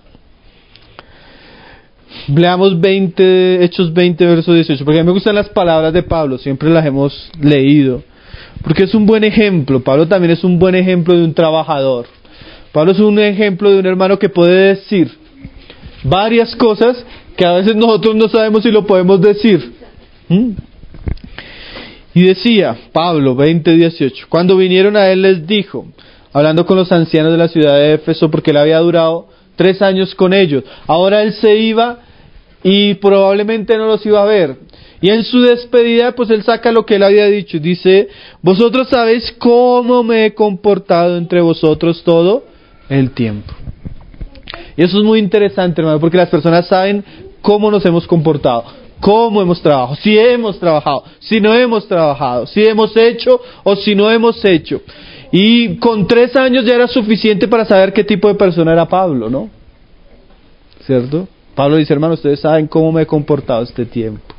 Leamos veinte, Hechos veinte, verso dieciocho, porque a mí me gustan las palabras de Pablo, siempre las hemos leído, porque es un buen ejemplo. Pablo también es un buen ejemplo de un trabajador. Pablo es un ejemplo de un hermano que puede decir varias cosas que a veces nosotros no sabemos si lo podemos decir. ¿Mm? Y decía, Pablo veinte dieciocho, cuando vinieron a él les dijo, hablando con los ancianos de la ciudad de Éfeso, porque él había durado tres años con ellos, ahora él se iba y probablemente no los iba a ver. Y en su despedida, pues él saca lo que él había dicho, dice, vosotros sabéis cómo me he comportado entre vosotros todo el tiempo. Y eso es muy interesante, hermano, porque las personas saben cómo nos hemos comportado, cómo hemos trabajado, si hemos trabajado, si no hemos trabajado, si hemos hecho o si no hemos hecho. Y con tres años ya era suficiente para saber qué tipo de persona era Pablo, ¿no? ¿Cierto? Pablo dice, hermano, ustedes saben cómo me he comportado este tiempo.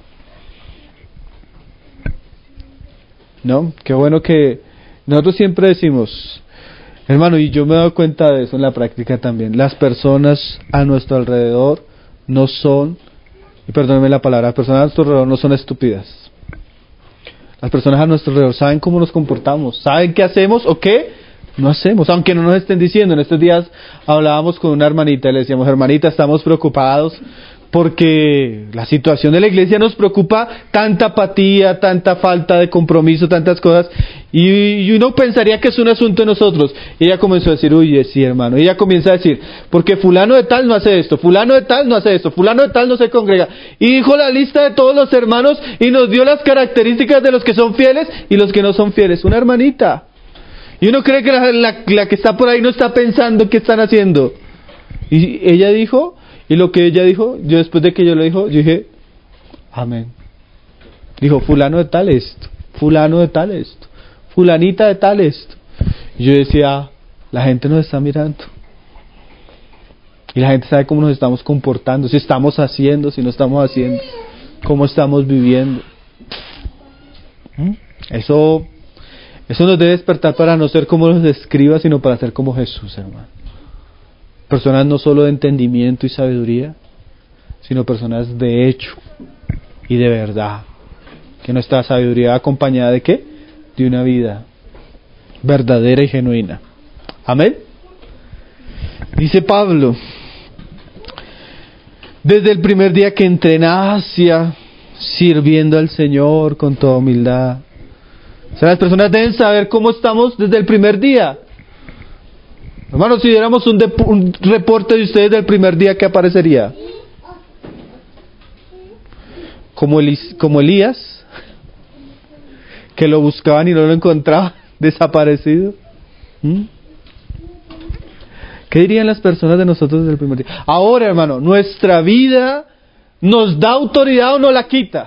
¿No? Qué bueno que nosotros siempre decimos, hermano, y yo me he dado cuenta de eso en la práctica también, las personas a nuestro alrededor no son, y perdónenme la palabra, las personas a nuestro alrededor no son estúpidas. Las personas a nuestro alrededor saben cómo nos comportamos, saben qué hacemos o qué no hacemos, aunque no nos estén diciendo. En estos días hablábamos con una hermanita y le decíamos, hermanita, estamos preocupados porque la situación de la iglesia nos preocupa, tanta apatía, tanta falta de compromiso, tantas cosas, y, y uno pensaría que es un asunto de nosotros. Y ella comenzó a decir, uy, sí, hermano, y ella comienza a decir, porque fulano de tal no hace esto, fulano de tal no hace esto, fulano de tal no se congrega, y dijo la lista de todos los hermanos, y nos dio las características de los que son fieles y los que no son fieles. Una hermanita, y uno cree que la, la, la que está por ahí no está pensando qué están haciendo, y ella dijo, y lo que ella dijo, yo después de que yo lo dijo, yo dije, amén. Dijo, fulano de tal esto, fulano de tal esto, fulanita de tal esto. Y yo decía, la gente nos está mirando. Y la gente sabe cómo nos estamos comportando, si estamos haciendo, si no estamos haciendo, cómo estamos viviendo. ¿Mm? Eso, eso nos debe despertar para no ser como los escribas, sino para ser como Jesús, hermano. Personas no solo de entendimiento y sabiduría, sino personas de hecho y de verdad. Que nuestra sabiduría va acompañada de ¿qué? De una vida verdadera y genuina. Amén. Dice Pablo, desde el primer día que entré en Asia, sirviendo al Señor con toda humildad. O sea, las personas deben saber cómo estamos desde el primer día. Hermanos, si diéramos un, de, un reporte de ustedes del primer día, ¿qué aparecería? Como, Elis, como Elías, que lo buscaban y no lo encontraban, desaparecido. ¿Mm? ¿Qué dirían las personas de nosotros desde el primer día? Ahora, hermano, nuestra vida nos da autoridad o no la quita.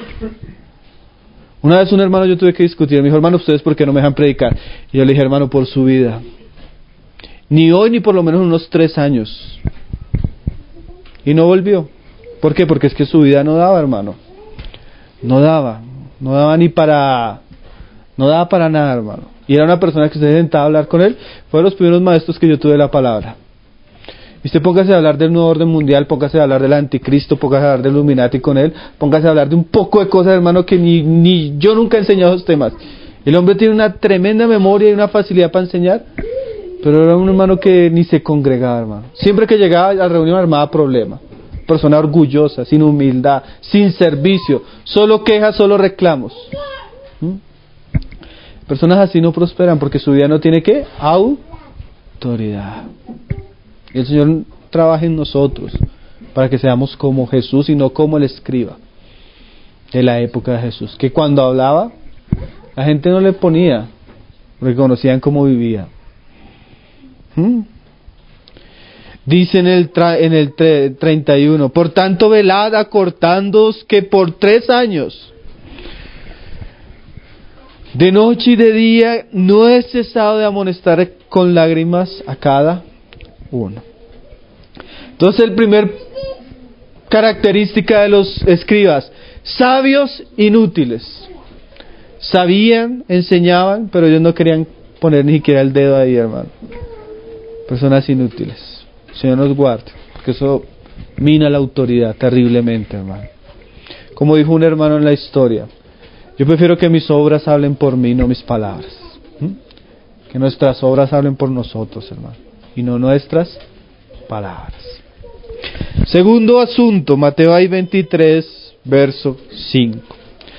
Una vez un hermano yo tuve que discutir, me dijo, hermano, ¿ustedes por qué no me dejan predicar? Y yo le dije, hermano, por su vida. Ni hoy ni por lo menos unos tres años. Y no volvió. ¿Por qué? Porque es que su vida no daba, hermano. No daba. No daba ni para... No daba para nada, hermano. Y era una persona que se sentaba a hablar con él. Fue de los primeros maestros que yo tuve la palabra. Y usted póngase a hablar del nuevo orden mundial, póngase a hablar del anticristo, póngase a hablar del Illuminati con él, póngase a hablar de un poco de cosas, hermano, que ni, ni yo nunca he enseñado esos temas. El hombre tiene una tremenda memoria y una facilidad para enseñar. Pero era un hermano que ni se congregaba, hermano. Siempre que llegaba a la reunión armaba problema. Persona orgullosa, sin humildad, sin servicio, solo quejas, solo reclamos. ¿Mm? Personas así no prosperan porque su vida no tiene ¿qué? Autoridad. Y el Señor trabaja en nosotros para que seamos como Jesús y no como el escriba de la época de Jesús, que cuando hablaba la gente no le ponía porque conocían cómo vivía. ¿Hmm? Dice en el, tra- en el tre- treinta y uno, por tanto velad acortándoos que por tres años, de noche y de día, no he cesado de amonestar con lágrimas a cada uno. Entonces el primer característica de los escribas, sabios inútiles. Sabían, enseñaban, pero ellos no querían poner ni siquiera el dedo ahí, hermano. Personas inútiles. Señor nos guarde, porque eso mina la autoridad terriblemente, hermano. Como dijo un hermano en la historia, yo prefiero que mis obras hablen por mí, no mis palabras. ¿Mm? Que nuestras obras hablen por nosotros, hermano, y no nuestras palabras. Segundo asunto, Mateo veintitrés, verso cinco.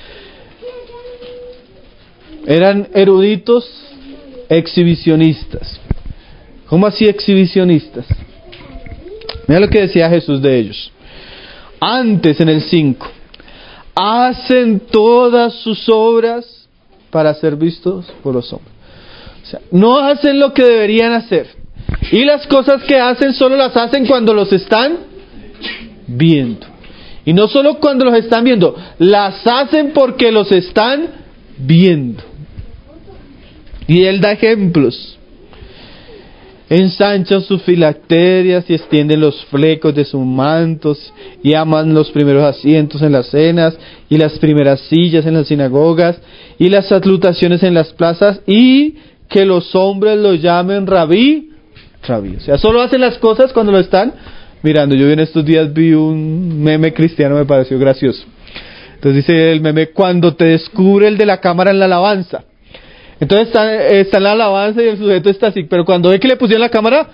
Eran eruditos exhibicionistas. ¿Cómo así exhibicionistas? Mira lo que decía Jesús de ellos. Antes, en el cinco, hacen todas sus obras para ser vistos por los hombres. O sea, no hacen lo que deberían hacer. Y las cosas que hacen solo las hacen cuando los están viendo. Y no solo cuando los están viendo, las hacen porque los están viendo. Y Él da ejemplos. Ensanchan sus filacterias y extienden los flecos de sus mantos y aman los primeros asientos en las cenas y las primeras sillas en las sinagogas y las salutaciones en las plazas y que los hombres lo llamen rabí, rabí. O sea, solo hacen las cosas cuando lo están mirando. Yo en estos días vi un meme cristiano, me pareció gracioso. Entonces dice el meme, cuando te descubre el de la cámara en la alabanza. Entonces está, está en la alabanza y el sujeto está así, pero cuando ve que le pusieron la cámara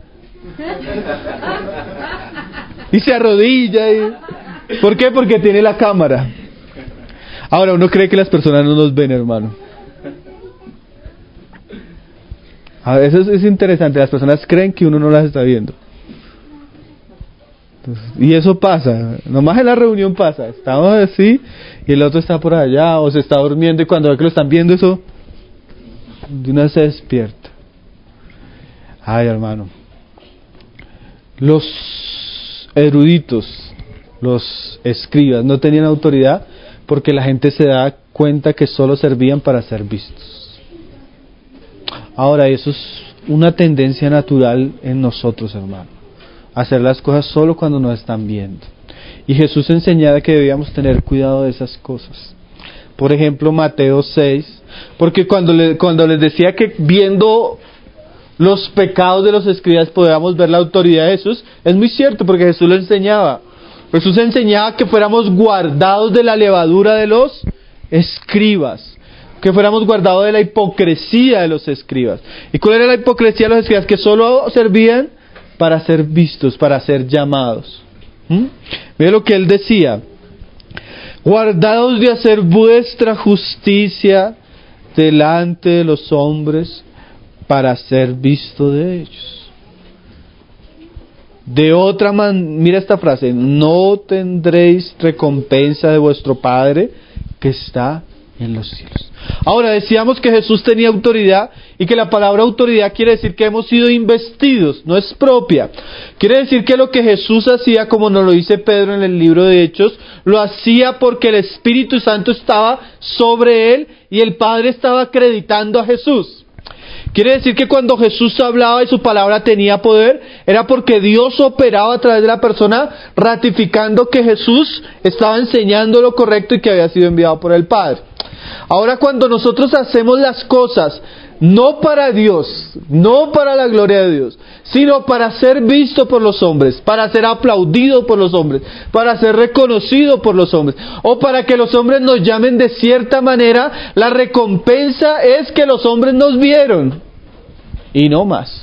y se arrodilla y... ¿Por qué? Porque tiene la cámara. Ahora uno cree que las personas no nos ven, hermano. A veces es interesante, las personas creen que uno no las está viendo. Entonces, y eso pasa, nomás en la reunión pasa, estamos así y el otro está por allá o se está durmiendo y cuando ve que lo están viendo eso, de una vez se despierta. Ay, hermano, los eruditos, los escribas no tenían autoridad porque la gente se da cuenta que solo servían para ser vistos. Ahora, eso es una tendencia natural en nosotros, hermano, hacer las cosas solo cuando nos están viendo. Y Jesús enseñaba que debíamos tener cuidado de esas cosas. Por ejemplo, Mateo seis, porque cuando, le, cuando les decía que viendo los pecados de los escribas podíamos ver la autoridad de Jesús, es muy cierto porque Jesús lo enseñaba. Jesús enseñaba que fuéramos guardados de la levadura de los escribas, que fuéramos guardados de la hipocresía de los escribas. ¿Y cuál era la hipocresía de los escribas? Que solo servían para ser vistos, para ser llamados. ¿Mm? Mira lo que él decía. Guardaos de hacer vuestra justicia delante de los hombres para ser visto de ellos. De otra manera, mira esta frase, no tendréis recompensa de vuestro Padre que está en los cielos. Ahora, decíamos que Jesús tenía autoridad y que la palabra autoridad quiere decir que hemos sido investidos, no es propia. Quiere decir que lo que Jesús hacía, como nos lo dice Pedro en el libro de Hechos, lo hacía porque el Espíritu Santo estaba sobre él y el Padre estaba acreditando a Jesús. Quiere decir que cuando Jesús hablaba y su palabra tenía poder, era porque Dios operaba a través de la persona, ratificando que Jesús estaba enseñando lo correcto y que había sido enviado por el Padre. Ahora, cuando nosotros hacemos las cosas no para Dios, no para la gloria de Dios, sino para ser visto por los hombres, para ser aplaudido por los hombres, para ser reconocido por los hombres, o para que los hombres nos llamen de cierta manera, la recompensa es que los hombres nos vieron, y no más.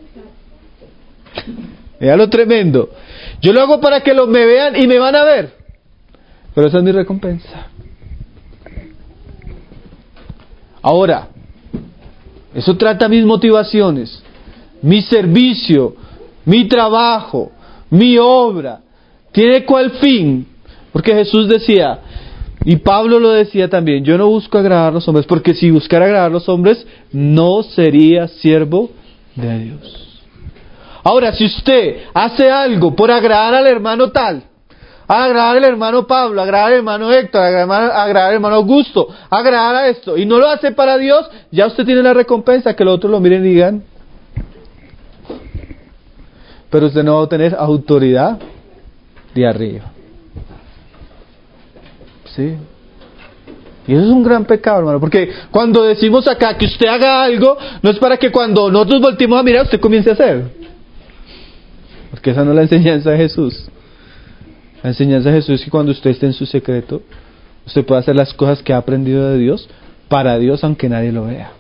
Mira lo tremendo. Yo lo hago para que los me vean y me van a ver, pero esa es mi recompensa. Ahora, eso trata mis motivaciones, mi servicio, mi trabajo, mi obra. ¿Tiene cuál fin? Porque Jesús decía, y Pablo lo decía también, yo no busco agradar a los hombres, porque si buscara agradar a los hombres, no sería siervo de Dios. Ahora, si usted hace algo por agradar al hermano tal, agradar al hermano Pablo, agradar al hermano Héctor, agradar, agradar al hermano Augusto, agradar a esto, y no lo hace para Dios, ya usted tiene la recompensa, que los otros lo miren y digan, pero usted no va a tener autoridad de arriba. ¿Sí? Y eso es un gran pecado, hermano, porque cuando decimos acá que usted haga algo, no es para que cuando nosotros volteemos a mirar, usted comience a hacer. Porque esa no es la enseñanza de Jesús. La enseñanza de Jesús es que cuando usted esté en su secreto, usted puede hacer las cosas que ha aprendido de Dios, para Dios, aunque nadie lo vea.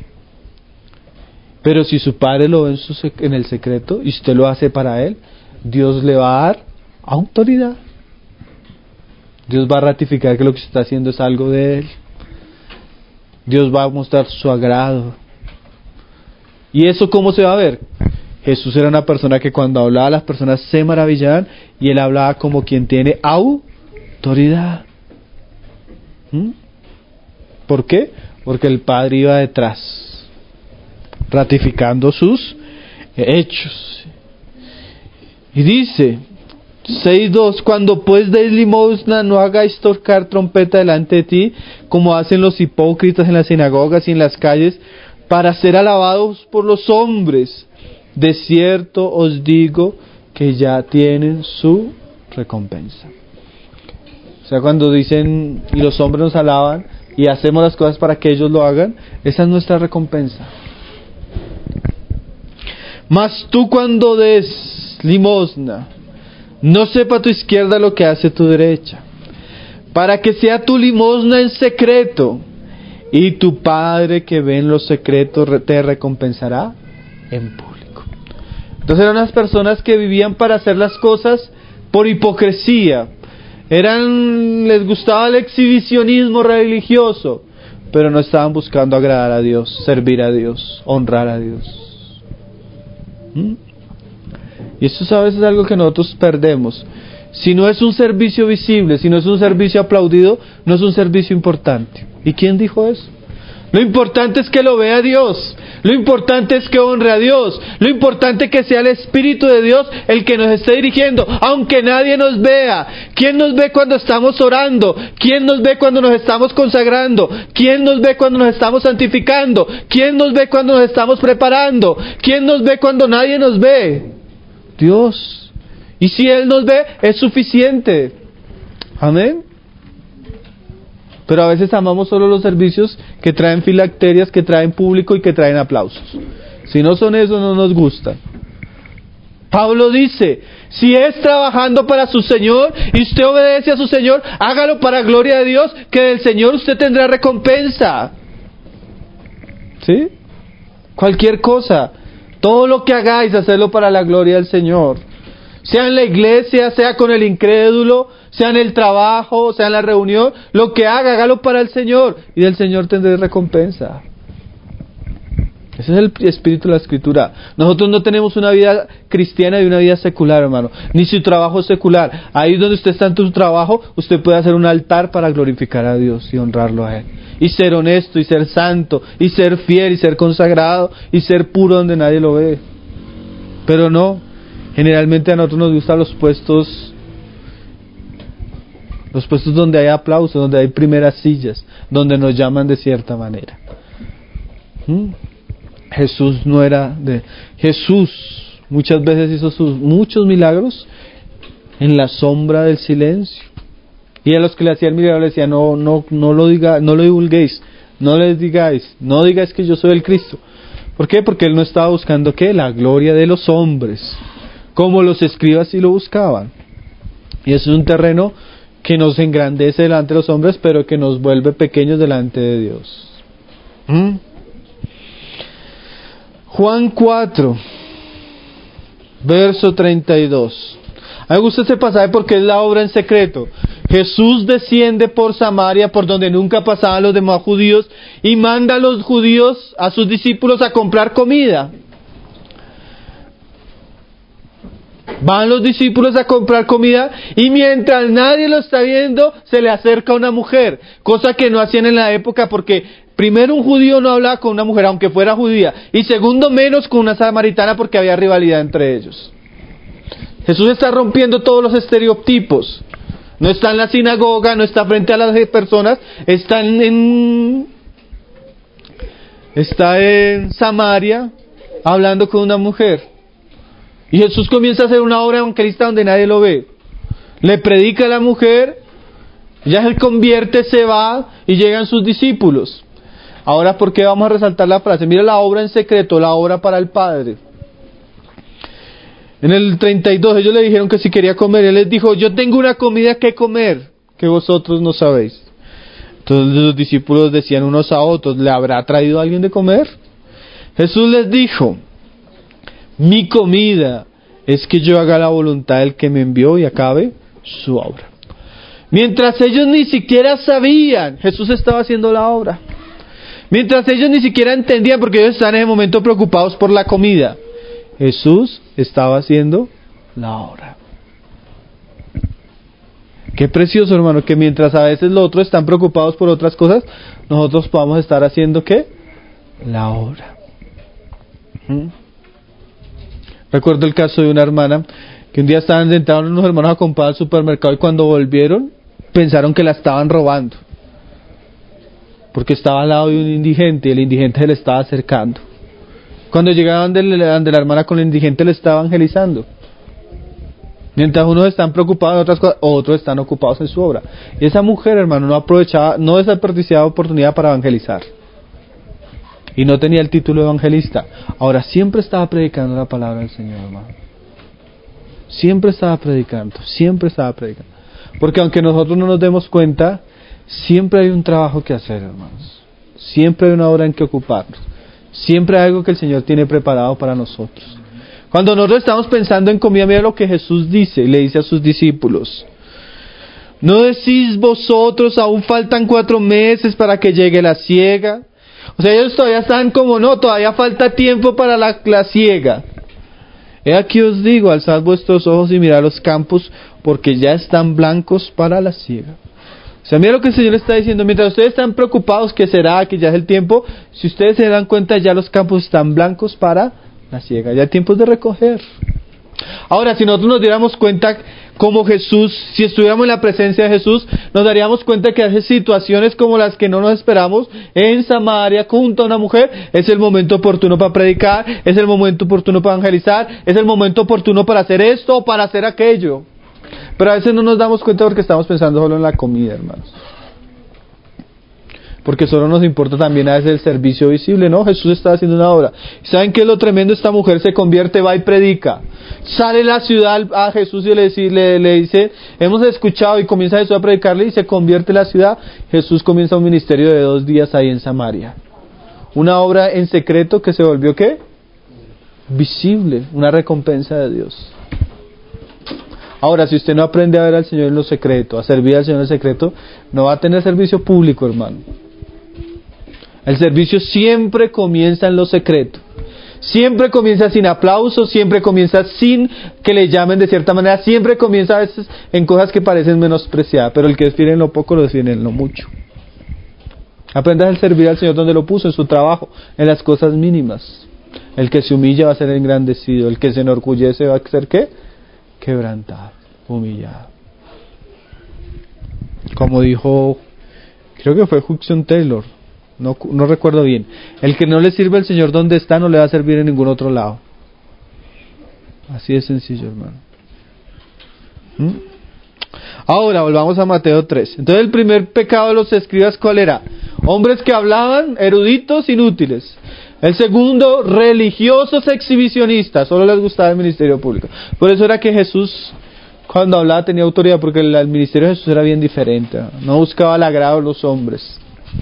Pero si su Padre lo ve en, su sec- en el secreto, y usted lo hace para Él, Dios le va a dar autoridad. Dios va a ratificar que lo que se está haciendo es algo de Él. Dios va a mostrar su agrado. ¿Y eso cómo se va a ver? Jesús era una persona que cuando hablaba las personas se maravillaban y Él hablaba como quien tiene autoridad. ¿Mm? ¿Por qué? Porque el Padre iba detrás, ratificando sus hechos. Y dice seis dos, cuando pues deis limosna, no hagáis tocar trompeta delante de ti, como hacen los hipócritas en las sinagogas y en las calles, para ser alabados por los hombres. De cierto os digo que ya tienen su recompensa. O sea, cuando dicen, y los hombres nos alaban, y hacemos las cosas para que ellos lo hagan, esa es nuestra recompensa. Mas tú cuando des limosna, no sepa tu izquierda lo que hace tu derecha, para que sea tu limosna en secreto, y tu Padre que ve en los secretos te recompensará en público. Entonces eran unas personas que vivían para hacer las cosas por hipocresía, eran, les gustaba el exhibicionismo religioso, pero no estaban buscando agradar a Dios, servir a Dios, honrar a Dios. ¿Mm? Y eso es a veces algo que nosotros perdemos. Si no es un servicio visible, si no es un servicio aplaudido, no es un servicio importante. ¿Y quién dijo eso? Lo importante es que lo vea Dios. Lo importante es que honre a Dios. Lo importante es que sea el Espíritu de Dios el que nos esté dirigiendo, aunque nadie nos vea. ¿Quién nos ve cuando estamos orando? ¿Quién nos ve cuando nos estamos consagrando? ¿Quién nos ve cuando nos estamos santificando? ¿Quién nos ve cuando nos estamos preparando? ¿Quién nos ve cuando nadie nos ve? Dios. Y si Él nos ve, es suficiente. Amén. Pero a veces amamos solo los servicios que traen filacterias, que traen público y que traen aplausos. Si no son esos, no nos gustan. Pablo dice, si es trabajando para su Señor y usted obedece a su Señor, hágalo para gloria de Dios, que del Señor usted tendrá recompensa. ¿Sí? Cualquier cosa. Todo lo que hagáis, hacerlo para la gloria del Señor. Sea en la iglesia, sea con el incrédulo, sea en el trabajo, sea en la reunión, lo que haga, hágalo para el Señor, y del Señor tendré recompensa. Ese es el espíritu de la Escritura. Nosotros no tenemos una vida cristiana y una vida secular, hermano, ni su trabajo es secular. Ahí donde usted está en su trabajo, usted puede hacer un altar para glorificar a Dios y honrarlo a Él. Y ser honesto, y ser santo, y ser fiel, y ser consagrado, y ser puro donde nadie lo ve. Pero no, generalmente a nosotros nos gustan los puestos, los puestos donde hay aplausos, donde hay primeras sillas, donde nos llaman de cierta manera. ¿Mm? Jesús no era de... Jesús muchas veces hizo sus muchos milagros en la sombra del silencio. Y a los que le hacían milagros le decía, no, no, no lo diga, no lo divulguéis, no les digáis, no digáis que yo soy el Cristo. ¿Por qué? Porque Él no estaba buscando, ¿qué? La gloria de los hombres, como los escribas sí lo buscaban. Y eso es un terreno que nos engrandece delante de los hombres, pero que nos vuelve pequeños delante de Dios. ¿Mm? Juan cuatro, verso treinta y dos. A mí me gusta este pasaje porque es la obra en secreto. Jesús desciende por Samaria, por donde nunca pasaban los demás judíos, y manda a los judíos, a sus discípulos, a comprar comida. Van los discípulos a comprar comida y mientras nadie lo está viendo, se le acerca una mujer, cosa que no hacían en la época porque primero, un judío no hablaba con una mujer, aunque fuera judía. Y segundo, menos con una samaritana, porque había rivalidad entre ellos. Jesús está rompiendo todos los estereotipos. No está en la sinagoga, no está frente a las personas, está en, en está en Samaria hablando con una mujer. Y Jesús comienza a hacer una obra evangelista donde nadie lo ve. Le predica a la mujer, ya se convierte, se va y llegan sus discípulos. Ahora, ¿por qué vamos a resaltar la frase? Mira la obra en secreto, la obra para el Padre. En el treinta y dos ellos le dijeron que si quería comer. Él les dijo, yo tengo una comida que comer que vosotros no sabéis. Entonces los discípulos decían unos a otros, ¿le habrá traído alguien de comer? Jesús les dijo, mi comida es que yo haga la voluntad del que me envió y acabe su obra. Mientras ellos ni siquiera sabían, Jesús estaba haciendo la obra. Mientras ellos ni siquiera entendían, porque ellos están en ese momento preocupados por la comida, Jesús estaba haciendo la obra. Qué precioso, hermano, que mientras a veces los otros están preocupados por otras cosas, nosotros podamos estar haciendo ¿qué? La obra. ¿Mm? Recuerdo el caso de una hermana que un día estaban sentados unos hermanos a comprar al supermercado y cuando volvieron pensaron que la estaban robando, porque estaba al lado de un indigente y el indigente se le estaba acercando. Cuando llegaban de la, de la hermana con el indigente le estaba evangelizando. Mientras unos están preocupados en otras cosas, otros están ocupados en su obra. Y esa mujer, hermano, no aprovechaba, no desperdiciaba oportunidad para evangelizar. Y no tenía el título de evangelista. Ahora, siempre estaba predicando la palabra del Señor, hermano. Siempre estaba predicando, siempre estaba predicando. Porque aunque nosotros no nos demos cuenta, siempre hay un trabajo que hacer, hermanos. Siempre hay una obra en que ocuparnos. Siempre hay algo que el Señor tiene preparado para nosotros. Cuando nosotros estamos pensando en comida, mira lo que Jesús dice, y le dice a sus discípulos. ¿No decís vosotros, aún faltan cuatro meses para que llegue la siega? O sea, ellos todavía están como, no, todavía falta tiempo para la, la siega. He aquí os digo, alzad vuestros ojos y mirad los campos, porque ya están blancos para la siega. O sea, mira lo que el Señor está diciendo, mientras ustedes están preocupados que será, que ya es el tiempo, si ustedes se dan cuenta, ya los campos están blancos para la siega, ya hay tiempos de recoger. Ahora, si nosotros nos diéramos cuenta como Jesús, si estuviéramos en la presencia de Jesús, nos daríamos cuenta que hay situaciones como las que no nos esperamos, en Samaria, junto a una mujer, es el momento oportuno para predicar, es el momento oportuno para evangelizar, es el momento oportuno para hacer esto o para hacer aquello. Pero a veces no nos damos cuenta porque estamos pensando solo en la comida, hermanos. Porque solo nos importa también a veces el servicio visible, ¿no? Jesús está haciendo una obra. ¿Saben qué es lo tremendo? Esta mujer se convierte, va y predica. Sale la ciudad a Jesús y le, le, le dice, hemos escuchado, y comienza Jesús a predicarle y se convierte la ciudad. Jesús comienza un ministerio de dos días ahí en Samaria. Una obra en secreto que se volvió, ¿qué? Visible, una recompensa de Dios. Ahora, si usted no aprende a ver al Señor en lo secreto, a servir al Señor en secreto, no va a tener servicio público, hermano. El servicio siempre comienza en lo secreto. Siempre comienza sin aplausos, siempre comienza sin que le llamen de cierta manera, siempre comienza a veces en cosas que parecen menospreciadas, pero el que desfiere en lo poco lo desfiere en lo mucho. Aprenda a servir al Señor donde lo puso, en su trabajo, en las cosas mínimas. El que se humilla va a ser engrandecido, el que se enorgullece va a ser ¿qué? Quebrantado, humillado. Como dijo, creo que fue Hudson Taylor, no, no recuerdo bien, el que no le sirve al Señor donde está no le va a servir en ningún otro lado. Así de sencillo, hermano. ¿Mm? Ahora volvamos a Mateo tres. Entonces el primer pecado de los escribas, ¿cuál era? Hombres que hablaban, eruditos, inútiles. El segundo, religiosos exhibicionistas, solo les gustaba el ministerio público. Por eso era que Jesús, cuando hablaba, tenía autoridad, porque el, el ministerio de Jesús era bien diferente. No buscaba el agrado de los hombres.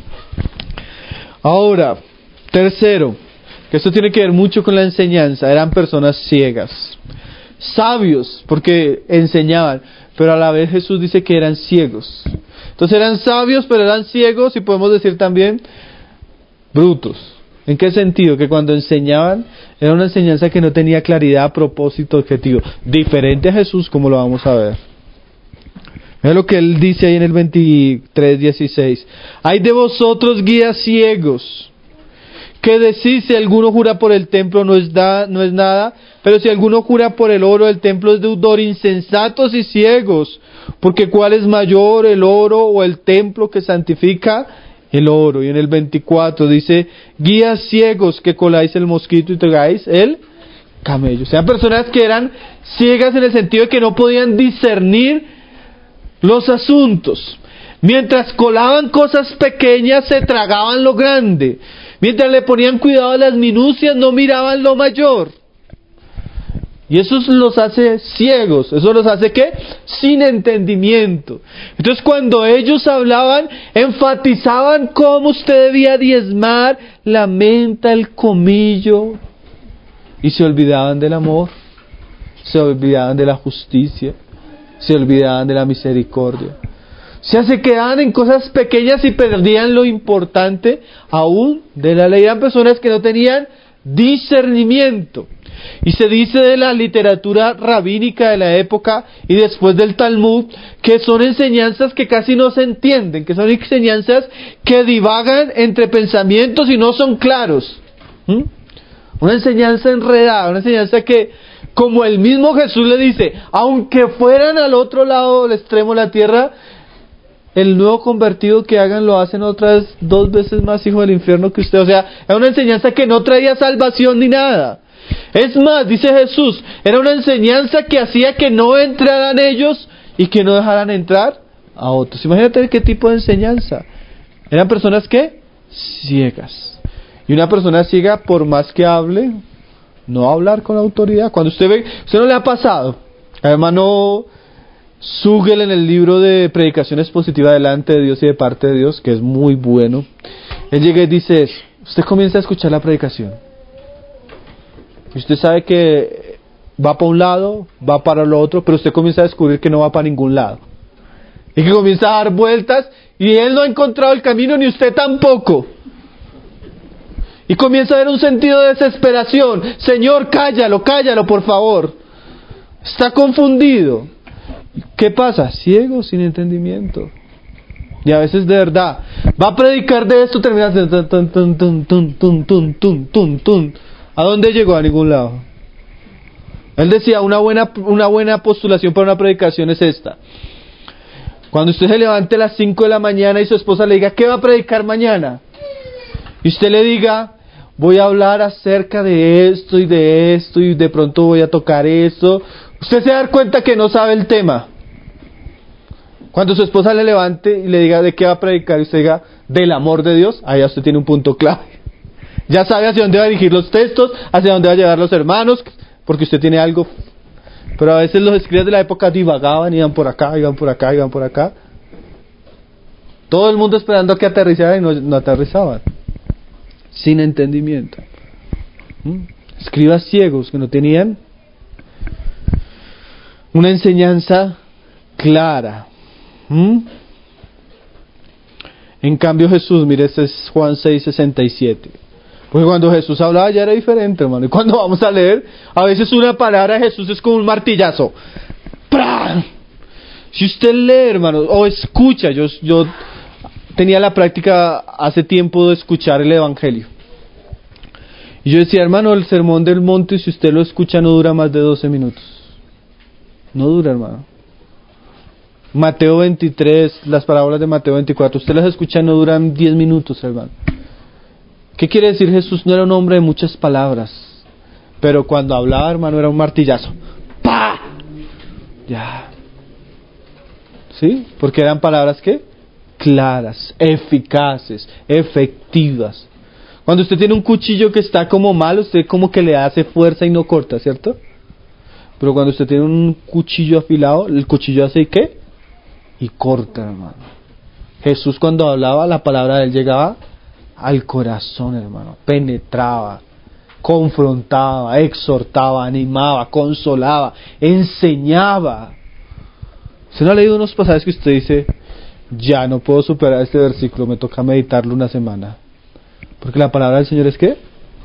Ahora, tercero, que esto tiene que ver mucho con la enseñanza, eran personas ciegas. Sabios, porque enseñaban, pero a la vez Jesús dice que eran ciegos. Entonces eran sabios, pero eran ciegos, y podemos decir también brutos. ¿En qué sentido? Que cuando enseñaban, era una enseñanza que no tenía claridad, propósito, objetivo. Diferente a Jesús, como lo vamos a ver. Mira lo que él dice ahí en el veintitrés dieciséis. Hay de vosotros guías ciegos, que decís, si alguno jura por el templo no es, da, no es nada, pero si alguno jura por el oro del templo es deudor. Insensatos y ciegos, porque ¿cuál es mayor, el oro o el templo que santifica el oro? Y en el veinticuatro dice, guías ciegos, que coláis el mosquito y tragáis el camello. O sea, personas que eran ciegas en el sentido de que no podían discernir los asuntos. Mientras colaban cosas pequeñas, se tragaban lo grande. Mientras le ponían cuidado a las minucias, no miraban lo mayor. Y eso los hace ciegos. ¿Eso los hace qué? Sin entendimiento. Entonces, cuando ellos hablaban, enfatizaban cómo usted debía diezmar la menta, el comillo, y se olvidaban del amor, se olvidaban de la justicia, se olvidaban de la misericordia. O sea, se quedaban en cosas pequeñas y perdían lo importante aún de la ley. Eran personas que no tenían discernimiento. Y se dice de la literatura rabínica de la época y después del Talmud que son enseñanzas que casi no se entienden, que son enseñanzas que divagan entre pensamientos y no son claros. ¿Mm? Una enseñanza enredada, una enseñanza que, como el mismo Jesús le dice, aunque fueran al otro lado del extremo de la tierra, el nuevo convertido que hagan lo hacen otras dos veces más hijo del infierno que usted. O sea, es una enseñanza que no traía salvación ni nada. Es más, dice Jesús, era una enseñanza que hacía que no entraran ellos y que no dejaran entrar a otros. Imagínate qué tipo de enseñanza. Eran personas que ciegas. Y una persona ciega, por más que hable, no va a hablar con la autoridad. Cuando usted ve, ¿usted no le ha pasado? Hermano Sugel, en el libro de Predicaciones Positivas delante de Dios y de parte de Dios, que es muy bueno, él llega y dice eso. Usted comienza a escuchar la predicación y usted sabe que va para un lado, va para lo otro, pero usted comienza a descubrir que no va para ningún lado y que comienza a dar vueltas y él no ha encontrado el camino, ni usted tampoco, y comienza a haber un sentido de desesperación. Señor, cállalo, cállalo por favor, está confundido. ¿Qué pasa? Ciego, sin entendimiento. Y a veces de verdad va a predicar de esto, termina tun, tun, tun, tun, tun, tun, tun, tun, tun, tun. ¿A dónde llegó? A ningún lado. Él decía, una buena, una buena postulación para una predicación es esta: cuando usted se levante a las cinco de la mañana y su esposa le diga, ¿qué va a predicar mañana? Y usted le diga, voy a hablar acerca de esto y de esto y de pronto voy a tocar esto. Usted se va a dar cuenta que no sabe el tema. Cuando su esposa le levante y le diga de qué va a predicar y usted diga del amor de Dios, ahí ya usted tiene un punto clave. Ya sabe hacia dónde va a dirigir los textos, hacia dónde va a llevar los hermanos, porque usted tiene algo. Pero a veces los escribas de la época divagaban, iban por acá, iban por acá, iban por acá. Todo el mundo esperando a que aterrizaran y no, no aterrizaban. Sin entendimiento. ¿Mm? Escribas ciegos que no tenían una enseñanza clara. ¿Mm? En cambio Jesús, mire, este es Juan seis sesenta y siete. Porque cuando Jesús hablaba ya era diferente, hermano. Y cuando vamos a leer, a veces una palabra de Jesús es como un martillazo. ¡Pra! Si usted lee, hermano, o escucha, yo, yo tenía la práctica hace tiempo de escuchar el Evangelio. Y yo decía, hermano, el sermón del monte, si usted lo escucha, no dura más de doce minutos. No dura, hermano. Mateo veintitrés, las parábolas de Mateo veinticuatro, usted las escucha, no duran diez minutos, hermano. ¿Qué quiere decir? Jesús no era un hombre de muchas palabras, pero cuando hablaba, hermano, era un martillazo. ¡Pah! Ya. ¿Sí? Porque eran palabras, ¿qué? Claras, eficaces, efectivas. Cuando usted tiene un cuchillo que está como mal, usted como que le hace fuerza y no corta, ¿cierto? Pero cuando usted tiene un cuchillo afilado, el cuchillo hace ¿qué? Y corta, hermano. Jesús cuando hablaba, la palabra de él llegaba al corazón, hermano. Penetraba, confrontaba, exhortaba, animaba, consolaba, enseñaba. ¿Usted no ha leído unos pasajes que usted dice, ya no puedo superar este versículo, me toca meditarlo una semana? Porque la palabra del Señor es ¿qué?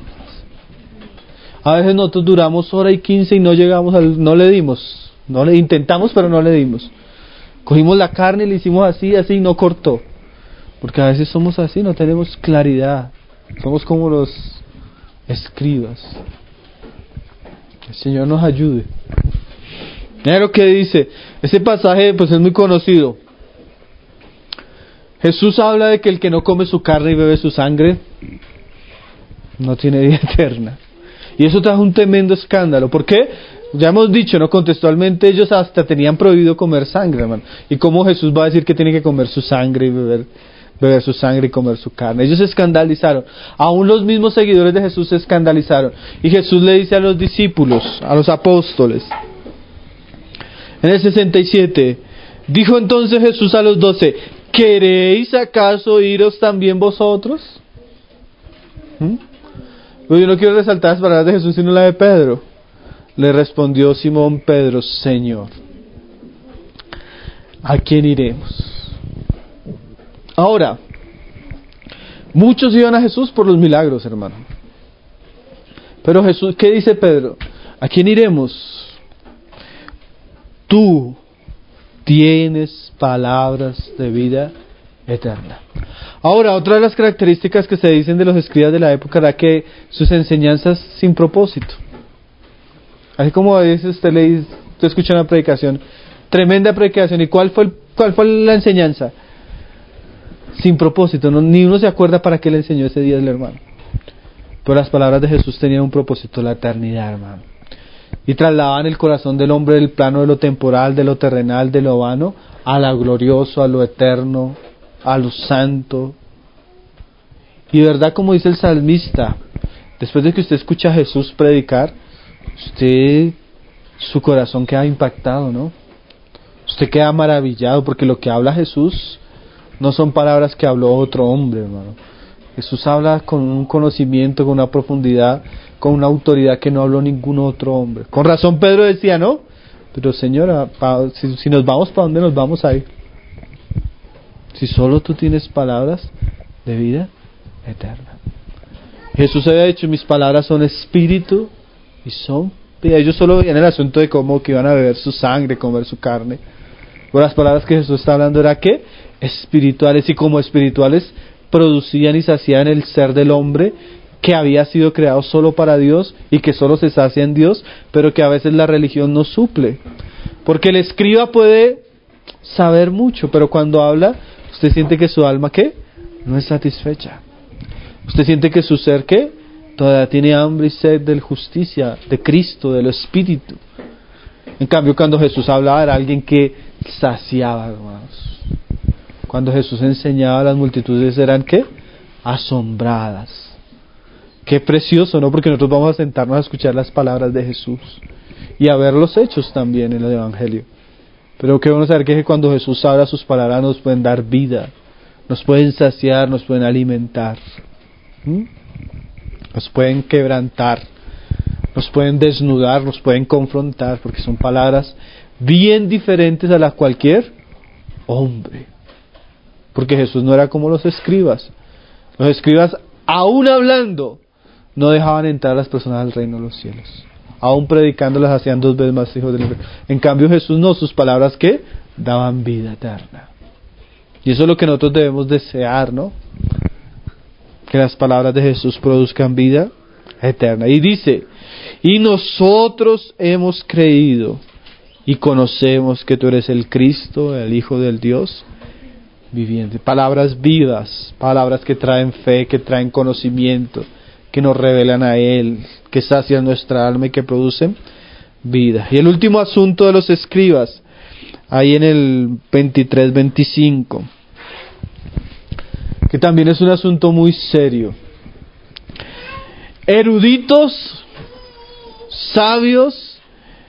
A veces nosotros duramos hora y quince y no llegamos al, no le dimos, no le intentamos pero no le dimos. Cogimos la carne y le hicimos así, así y no cortó. Porque a veces somos así, no tenemos claridad. Somos como los escribas. El Señor nos ayude. Mira lo que dice. Ese pasaje pues es muy conocido. Jesús habla de que el que no come su carne y bebe su sangre no tiene vida eterna. Y eso trajo un tremendo escándalo. ¿Por qué? Ya hemos dicho, ¿no? Contextualmente ellos hasta tenían prohibido comer sangre, hermano. ¿Y cómo Jesús va a decir que tiene que comer su sangre y beber, beber su sangre y comer su carne? Ellos se escandalizaron. Aún los mismos seguidores de Jesús se escandalizaron. Y Jesús le dice a los discípulos, a los apóstoles, en el sesenta y siete, dijo entonces Jesús a los doce, ¿queréis acaso iros también vosotros? ¿Mm? Yo no quiero resaltar las palabras de Jesús sino la de Pedro. Le respondió Simón Pedro, Señor, ¿a quién iremos? Ahora, muchos iban a Jesús por los milagros, hermano. Pero Jesús, ¿qué dice Pedro? ¿A quién iremos? Tú tienes palabras de vida eterna. Ahora, otra de las características que se dicen de los escribas de la época era que sus enseñanzas sin propósito. Así como a veces usted le dice, usted escucha una predicación, tremenda predicación, ¿y cuál fue el, cuál fue la enseñanza? Sin propósito, no, ni uno se acuerda para qué le enseñó ese día el hermano. Pero las palabras de Jesús tenían un propósito, la eternidad, hermano. Y trasladaban el corazón del hombre del plano de lo temporal, de lo terrenal, de lo vano, a lo glorioso, a lo eterno, a lo santo. Y de verdad, como dice el salmista, después de que usted escucha a Jesús predicar, usted, su corazón queda impactado, ¿no? Usted queda maravillado, porque lo que habla Jesús no son palabras que habló otro hombre, hermano. Jesús habla con un conocimiento, con una profundidad, con una autoridad que no habló ningún otro hombre. Con razón Pedro decía, ¿no? Pero Señora, pa, si, si nos vamos, ¿para dónde nos vamos a ir? Si solo tú tienes palabras de vida eterna. Jesús había dicho, mis palabras son espíritu y son vida. Ellos solo veían el asunto de cómo que iban a beber su sangre, comer su carne. Pero las palabras que Jesús está hablando era que espirituales, y como espirituales producían y saciaban el ser del hombre que había sido creado solo para Dios y que solo se sacia en Dios, pero que a veces la religión no suple. Porque el escriba puede saber mucho, pero cuando habla, usted siente que su alma, ¿qué? No es satisfecha. Usted siente que su ser, ¿qué? Todavía tiene hambre y sed de justicia, de Cristo, del Espíritu. En cambio, cuando Jesús hablaba, era alguien que saciaba, hermanos. Cuando Jesús enseñaba, las multitudes eran, ¿qué? Asombradas. Qué precioso, ¿no? Porque nosotros vamos a sentarnos a escuchar las palabras de Jesús y a ver los hechos también en el Evangelio. Pero qué bueno saber que cuando Jesús habla, sus palabras nos pueden dar vida, nos pueden saciar, nos pueden alimentar, ¿Mm? nos pueden quebrantar, nos pueden desnudar, nos pueden confrontar, porque son palabras bien diferentes a las de cualquier hombre. Porque Jesús no era como los escribas. Los escribas, aún hablando, no dejaban entrar a las personas al reino de los cielos. Aún predicando las hacían dos veces más hijos del infierno. En cambio Jesús no, sus palabras ¿qué? Daban vida eterna. Y eso es lo que nosotros debemos desear, ¿no? Que las palabras de Jesús produzcan vida eterna. Y dice, y nosotros hemos creído y conocemos que tú eres el Cristo, el Hijo del Dios viviente. Palabras vivas, palabras que traen fe, que traen conocimiento, que nos revelan a Él, que sacian nuestra alma y que producen vida. Y el último asunto de los escribas, ahí en el veintitrés veinticinco, que también es un asunto muy serio. Eruditos, sabios,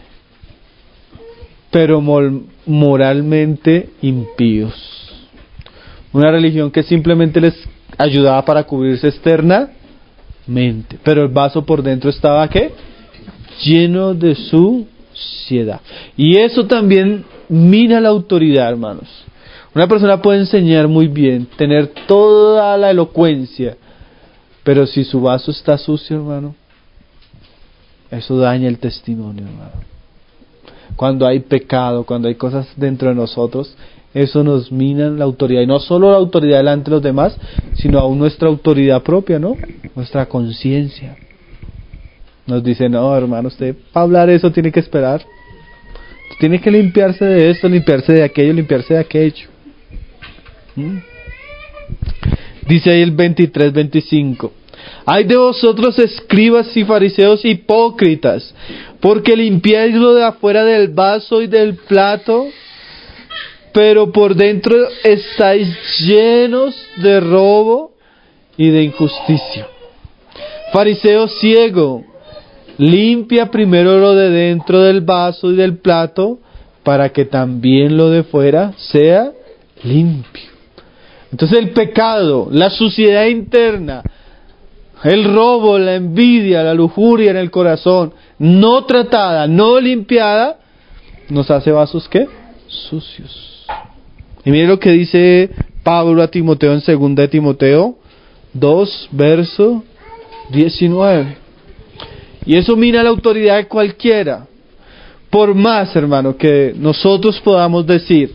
pero mol- moralmente impíos. Una religión que simplemente les ayudaba para cubrirse externamente, pero el vaso por dentro estaba ¿qué? Lleno de suciedad. Y eso también mina la autoridad, hermanos. Una persona puede enseñar muy bien, tener toda la elocuencia, pero si su vaso está sucio, hermano, eso daña el testimonio, hermano. cuando hay pecado, cuando hay cosas dentro de nosotros, eso nos mina la autoridad, y no solo la autoridad delante de los demás, sino aún nuestra autoridad propia, ¿no? Nuestra conciencia. Nos dice, no, hermano, usted para hablar eso tiene que esperar. Tiene que limpiarse de esto, limpiarse de aquello, limpiarse de aquello. ¿Mm? Dice ahí el veintitrés veinticinco. Ay de vosotros, escribas y fariseos hipócritas, porque limpiáis lo de afuera del vaso y del plato, pero por dentro estáis llenos de robo y de injusticia. Fariseo ciego, limpia primero lo de dentro del vaso y del plato, para que también lo de fuera sea limpio. Entonces el pecado, la suciedad interna, el robo, la envidia, la lujuria en el corazón, no tratada, no limpiada, nos hace vasos ¿qué? Sucios. Y mire lo que dice Pablo a Timoteo en segunda de Timoteo dos, verso diecinueve. Y eso mina la autoridad de cualquiera. Por más, hermano, que nosotros podamos decir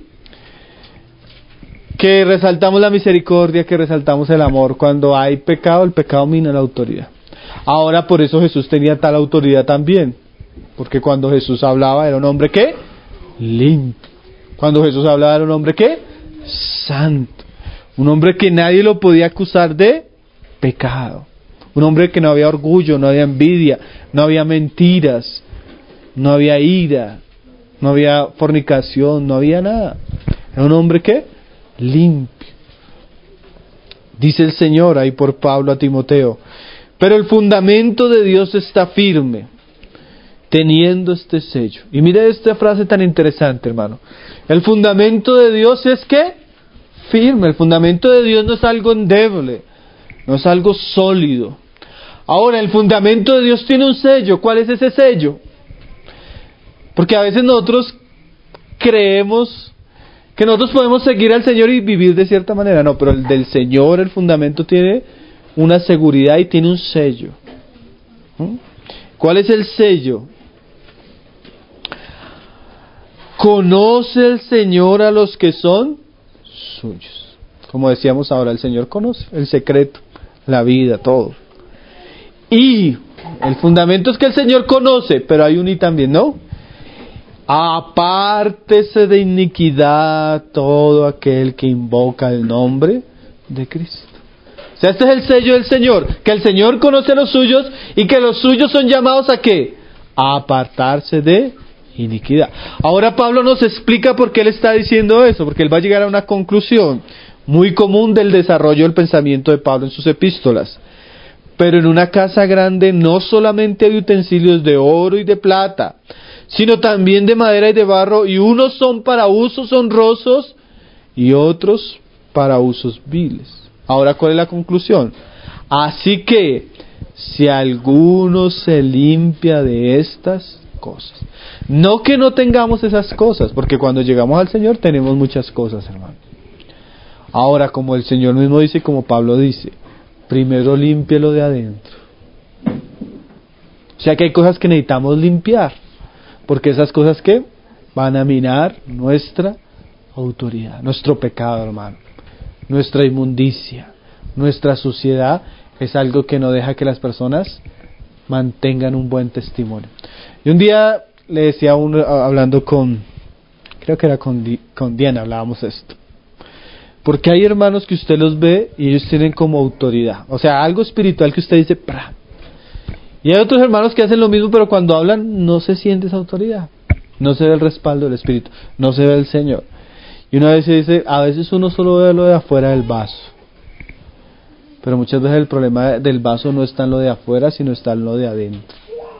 que resaltamos la misericordia, que resaltamos el amor, cuando hay pecado, el pecado mina la autoridad. Ahora, por eso Jesús tenía tal autoridad también, porque cuando Jesús hablaba era un hombre ¿qué? Limpio. Cuando Jesús hablaba era un hombre ¿qué? Santo. Un hombre que nadie lo podía acusar de pecado. Un hombre que no había orgullo, no había envidia, no había mentiras, no había ira, no había fornicación, no había nada. Era un hombre ¿qué? Limpio. Dice el Señor ahí por Pablo a Timoteo, pero el fundamento de Dios está firme, teniendo este sello. Y mire esta frase tan interesante, hermano. El fundamento de Dios es ¿qué? Firme. El fundamento de Dios no es algo endeble, no es algo sólido. Ahora, el fundamento de Dios tiene un sello. ¿Cuál es ese sello? Porque a veces nosotros creemos que nosotros podemos seguir al Señor y vivir de cierta manera. No, pero el del Señor, el fundamento tiene una seguridad y tiene un sello. ¿Mm? ¿Cuál es el sello? Conoce el Señor a los que son suyos. Como decíamos ahora, el Señor conoce el secreto, la vida, todo. Y el fundamento es que el Señor conoce, pero hay un y también, ¿no? Apártese de iniquidad todo aquel que invoca el nombre de Cristo. O sea, este es el sello del Señor, que el Señor conoce a los suyos y que los suyos son llamados ¿a qué? A apartarse de iniquidad. Ahora Pablo nos explica por qué él está diciendo eso, porque él va a llegar a una conclusión muy común del desarrollo del pensamiento de Pablo en sus epístolas. Pero en una casa grande no solamente hay utensilios de oro y de plata, sino también de madera y de barro, y unos son para usos honrosos y otros para usos viles. Ahora, ¿cuál es la conclusión? Así que, si alguno se limpia de estas cosas, no que no tengamos esas cosas, porque cuando llegamos al Señor tenemos muchas cosas, hermano. Ahora, como el Señor mismo dice, como Pablo dice, primero límpielo de adentro. O sea que hay cosas que necesitamos limpiar, porque esas cosas que van a minar nuestra autoridad, nuestro pecado, hermano, nuestra inmundicia, nuestra suciedad, es algo que no deja que las personas mantengan un buen testimonio. Y un día le decía a uno, hablando con, creo que era con, Di, con Diana, hablábamos esto. Porque hay hermanos que usted los ve y ellos tienen como autoridad, o sea, algo espiritual que usted dice, ¡pra! Y hay otros hermanos que hacen lo mismo, pero cuando hablan no se siente esa autoridad, no se ve el respaldo del Espíritu, no se ve el Señor. Y una vez se dice, a veces uno solo ve lo de afuera del vaso, pero muchas veces el problema del vaso no está en lo de afuera, sino está en lo de adentro.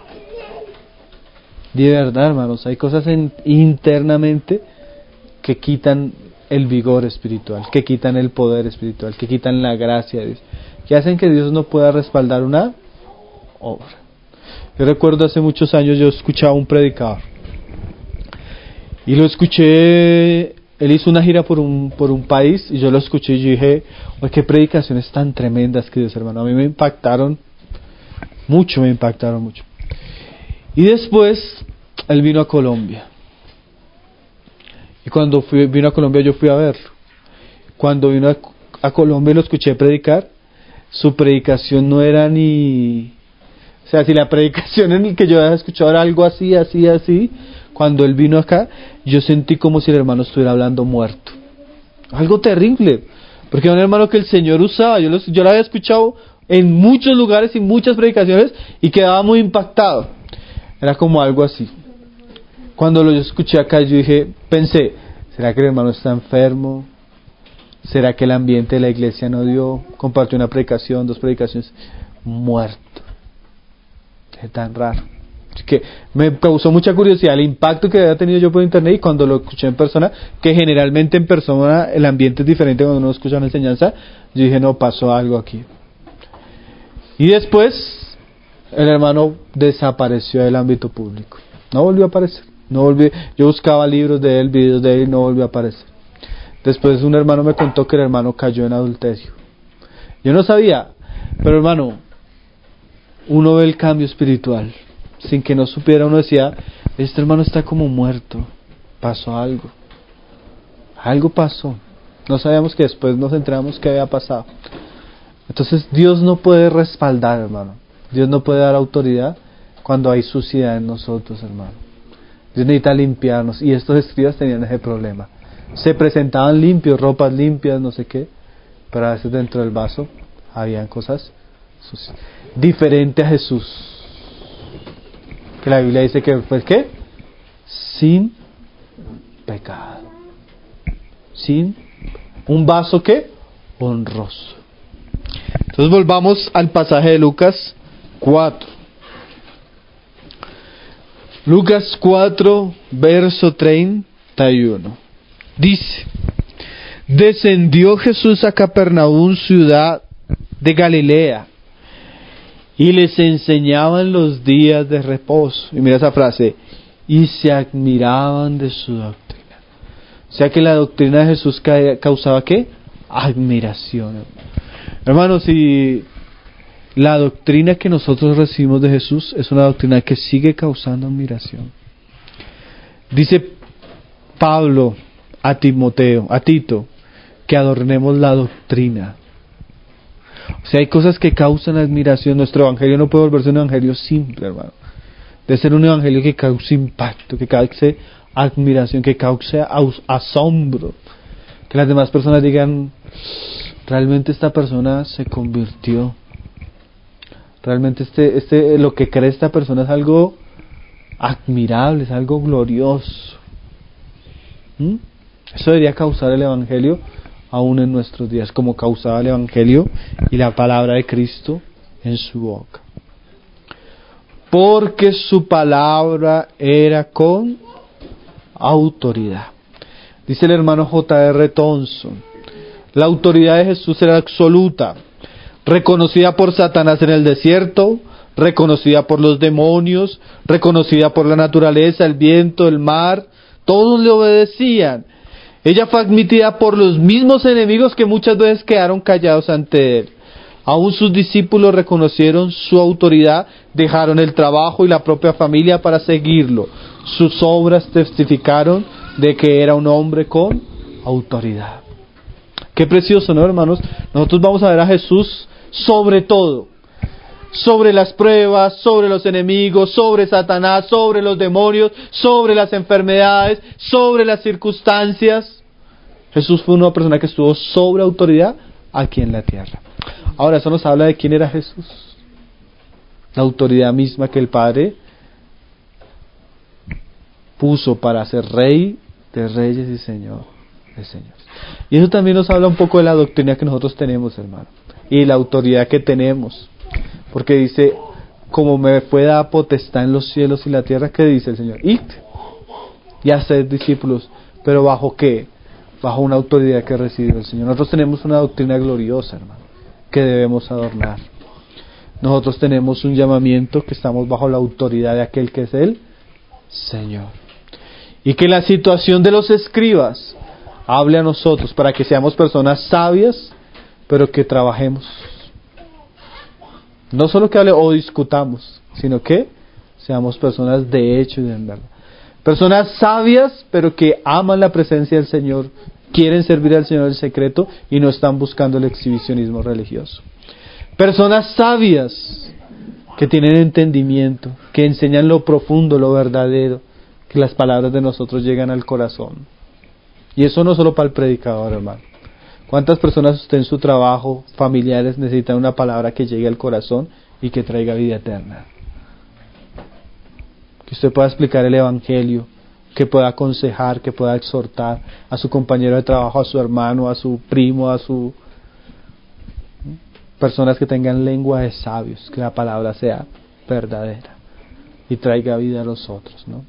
De verdad, hermanos, hay cosas en, internamente que quitan el vigor espiritual, que quitan el poder espiritual, que quitan la gracia de Dios, que hacen que Dios no pueda respaldar una obra. Yo recuerdo hace muchos años yo escuchaba a un predicador y lo escuché, él hizo una gira por un por un país y yo lo escuché y yo dije, oye, qué predicaciones tan tremendas, queridos hermanos, a mí me impactaron mucho, me impactaron mucho. Y después él vino a Colombia Y cuando fui, vino a Colombia yo fui a verlo. Cuando vino a, a Colombia y lo escuché predicar, su predicación no era ni... O sea, si la predicación en el que yo había escuchado era algo así, así, así, cuando él vino acá, yo sentí como si el hermano estuviera hablando muerto. Algo terrible, porque era un hermano que el Señor usaba, yo lo, yo lo había escuchado en muchos lugares y muchas predicaciones y quedaba muy impactado. Era como algo así. Cuando lo yo escuché acá, yo dije, pensé, ¿será que el hermano está enfermo? ¿Será que el ambiente de la iglesia no dio? Compartió una predicación, dos predicaciones, muerto. Es tan raro. Así que me causó mucha curiosidad el impacto que había tenido yo por internet, y cuando lo escuché en persona, que generalmente en persona el ambiente es diferente cuando uno escucha una enseñanza, yo dije, no, pasó algo aquí. Y después el hermano desapareció del ámbito público, no volvió a aparecer, no volvió. Yo buscaba libros de él, videos de él, y no volvió a aparecer. Después un hermano me contó que el hermano cayó en adulterio. Yo no sabía, pero hermano, uno ve el cambio espiritual sin que no supiera. Uno decía, este hermano está como muerto, pasó algo, algo pasó. No sabíamos, que después nos enteramos que había pasado. Entonces Dios no puede respaldar, hermano. Dios no puede dar autoridad cuando hay suciedad en nosotros, hermano. Dios necesita limpiarnos, y estos escribas tenían ese problema. Se presentaban limpios, ropas limpias, no sé qué, pero a veces dentro del vaso habían cosas sucias. Diferente a Jesús, que la Biblia dice que fue, ¿qué? Sin pecado. Sin un vaso, ¿qué? Honroso. Entonces volvamos al pasaje de Lucas cuatro. Lucas cuatro, verso treinta y uno. Dice: descendió Jesús a Capernaum, ciudad de Galilea, y les enseñaba en los días de reposo. Y mira esa frase: y se admiraban de su doctrina. O sea que la doctrina de Jesús causaba ¿qué? Admiración. Hermanos, si la doctrina que nosotros recibimos de Jesús es una doctrina que sigue causando admiración. Dice Pablo a Timoteo, a Tito, que adornemos la doctrina. O sea, hay cosas que causan admiración. Nuestro evangelio no puede volverse un evangelio simple, hermano. Debe ser un evangelio que cause impacto, que cause admiración, que cause asombro. Que las demás personas digan, realmente esta persona se convirtió. Realmente este, este, lo que cree esta persona es algo admirable, es algo glorioso. ¿Mm? Eso debería causar el evangelio aún en nuestros días, como causaba el evangelio y la palabra de Cristo en su boca. Porque su palabra era con autoridad. Dice el hermano J R Thompson, la autoridad de Jesús era absoluta, reconocida por Satanás en el desierto, reconocida por los demonios, reconocida por la naturaleza, el viento, el mar. Todos le obedecían. Ella fue admitida por los mismos enemigos que muchas veces quedaron callados ante él. Aún sus discípulos reconocieron su autoridad, dejaron el trabajo y la propia familia para seguirlo. Sus obras testificaron de que era un hombre con autoridad. Qué precioso, ¿no, hermanos? Nosotros vamos a ver a Jesús sobre todo. Sobre las pruebas, sobre los enemigos, sobre Satanás, sobre los demonios, sobre las enfermedades, sobre las circunstancias. Jesús fue una persona que estuvo sobre autoridad aquí en la tierra. Ahora, eso nos habla de quién era Jesús. La autoridad misma que el Padre puso para ser Rey de reyes y Señor de señores. Y eso también nos habla un poco de la doctrina que nosotros tenemos, hermano, y la autoridad que tenemos. Porque dice, como me fue dada potestad en los cielos y la tierra, ¿qué dice el Señor? Id y haced discípulos. ¿Pero bajo qué? Bajo una autoridad que recibió el Señor. Nosotros tenemos una doctrina gloriosa, hermano, que debemos adornar. Nosotros tenemos un llamamiento que estamos bajo la autoridad de aquel que es el Señor. Y que la situación de los escribas hable a nosotros para que seamos personas sabias, pero que trabajemos. No solo que hable o discutamos, sino que seamos personas de hecho y de verdad. Personas sabias, pero que aman la presencia del Señor, quieren servir al Señor en secreto y no están buscando el exhibicionismo religioso. Personas sabias, que tienen entendimiento, que enseñan lo profundo, lo verdadero, que las palabras de nosotros llegan al corazón. Y eso no solo para el predicador, hermano. ¿Cuántas personas usted en su trabajo, familiares, necesitan una palabra que llegue al corazón y que traiga vida eterna? Que usted pueda explicar el Evangelio, que pueda aconsejar, que pueda exhortar a su compañero de trabajo, a su hermano, a su primo, a su... Personas que tengan lengua de sabios, que la palabra sea verdadera y traiga vida a los otros, ¿no?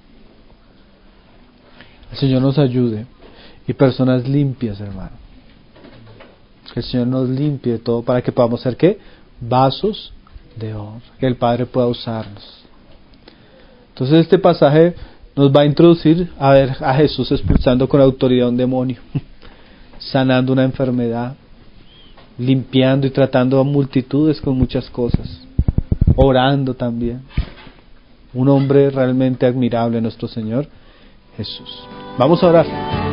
El Señor nos ayude. Y personas limpias, hermano. Que el Señor nos limpie de todo para que podamos ser, ¿qué? Vasos de honra. Que el Padre pueda usarnos. Entonces este pasaje nos va a introducir a ver a Jesús expulsando con autoridad un demonio, sanando una enfermedad, limpiando y tratando a multitudes con muchas cosas, orando también. Un hombre realmente admirable, nuestro Señor Jesús. Vamos a orar.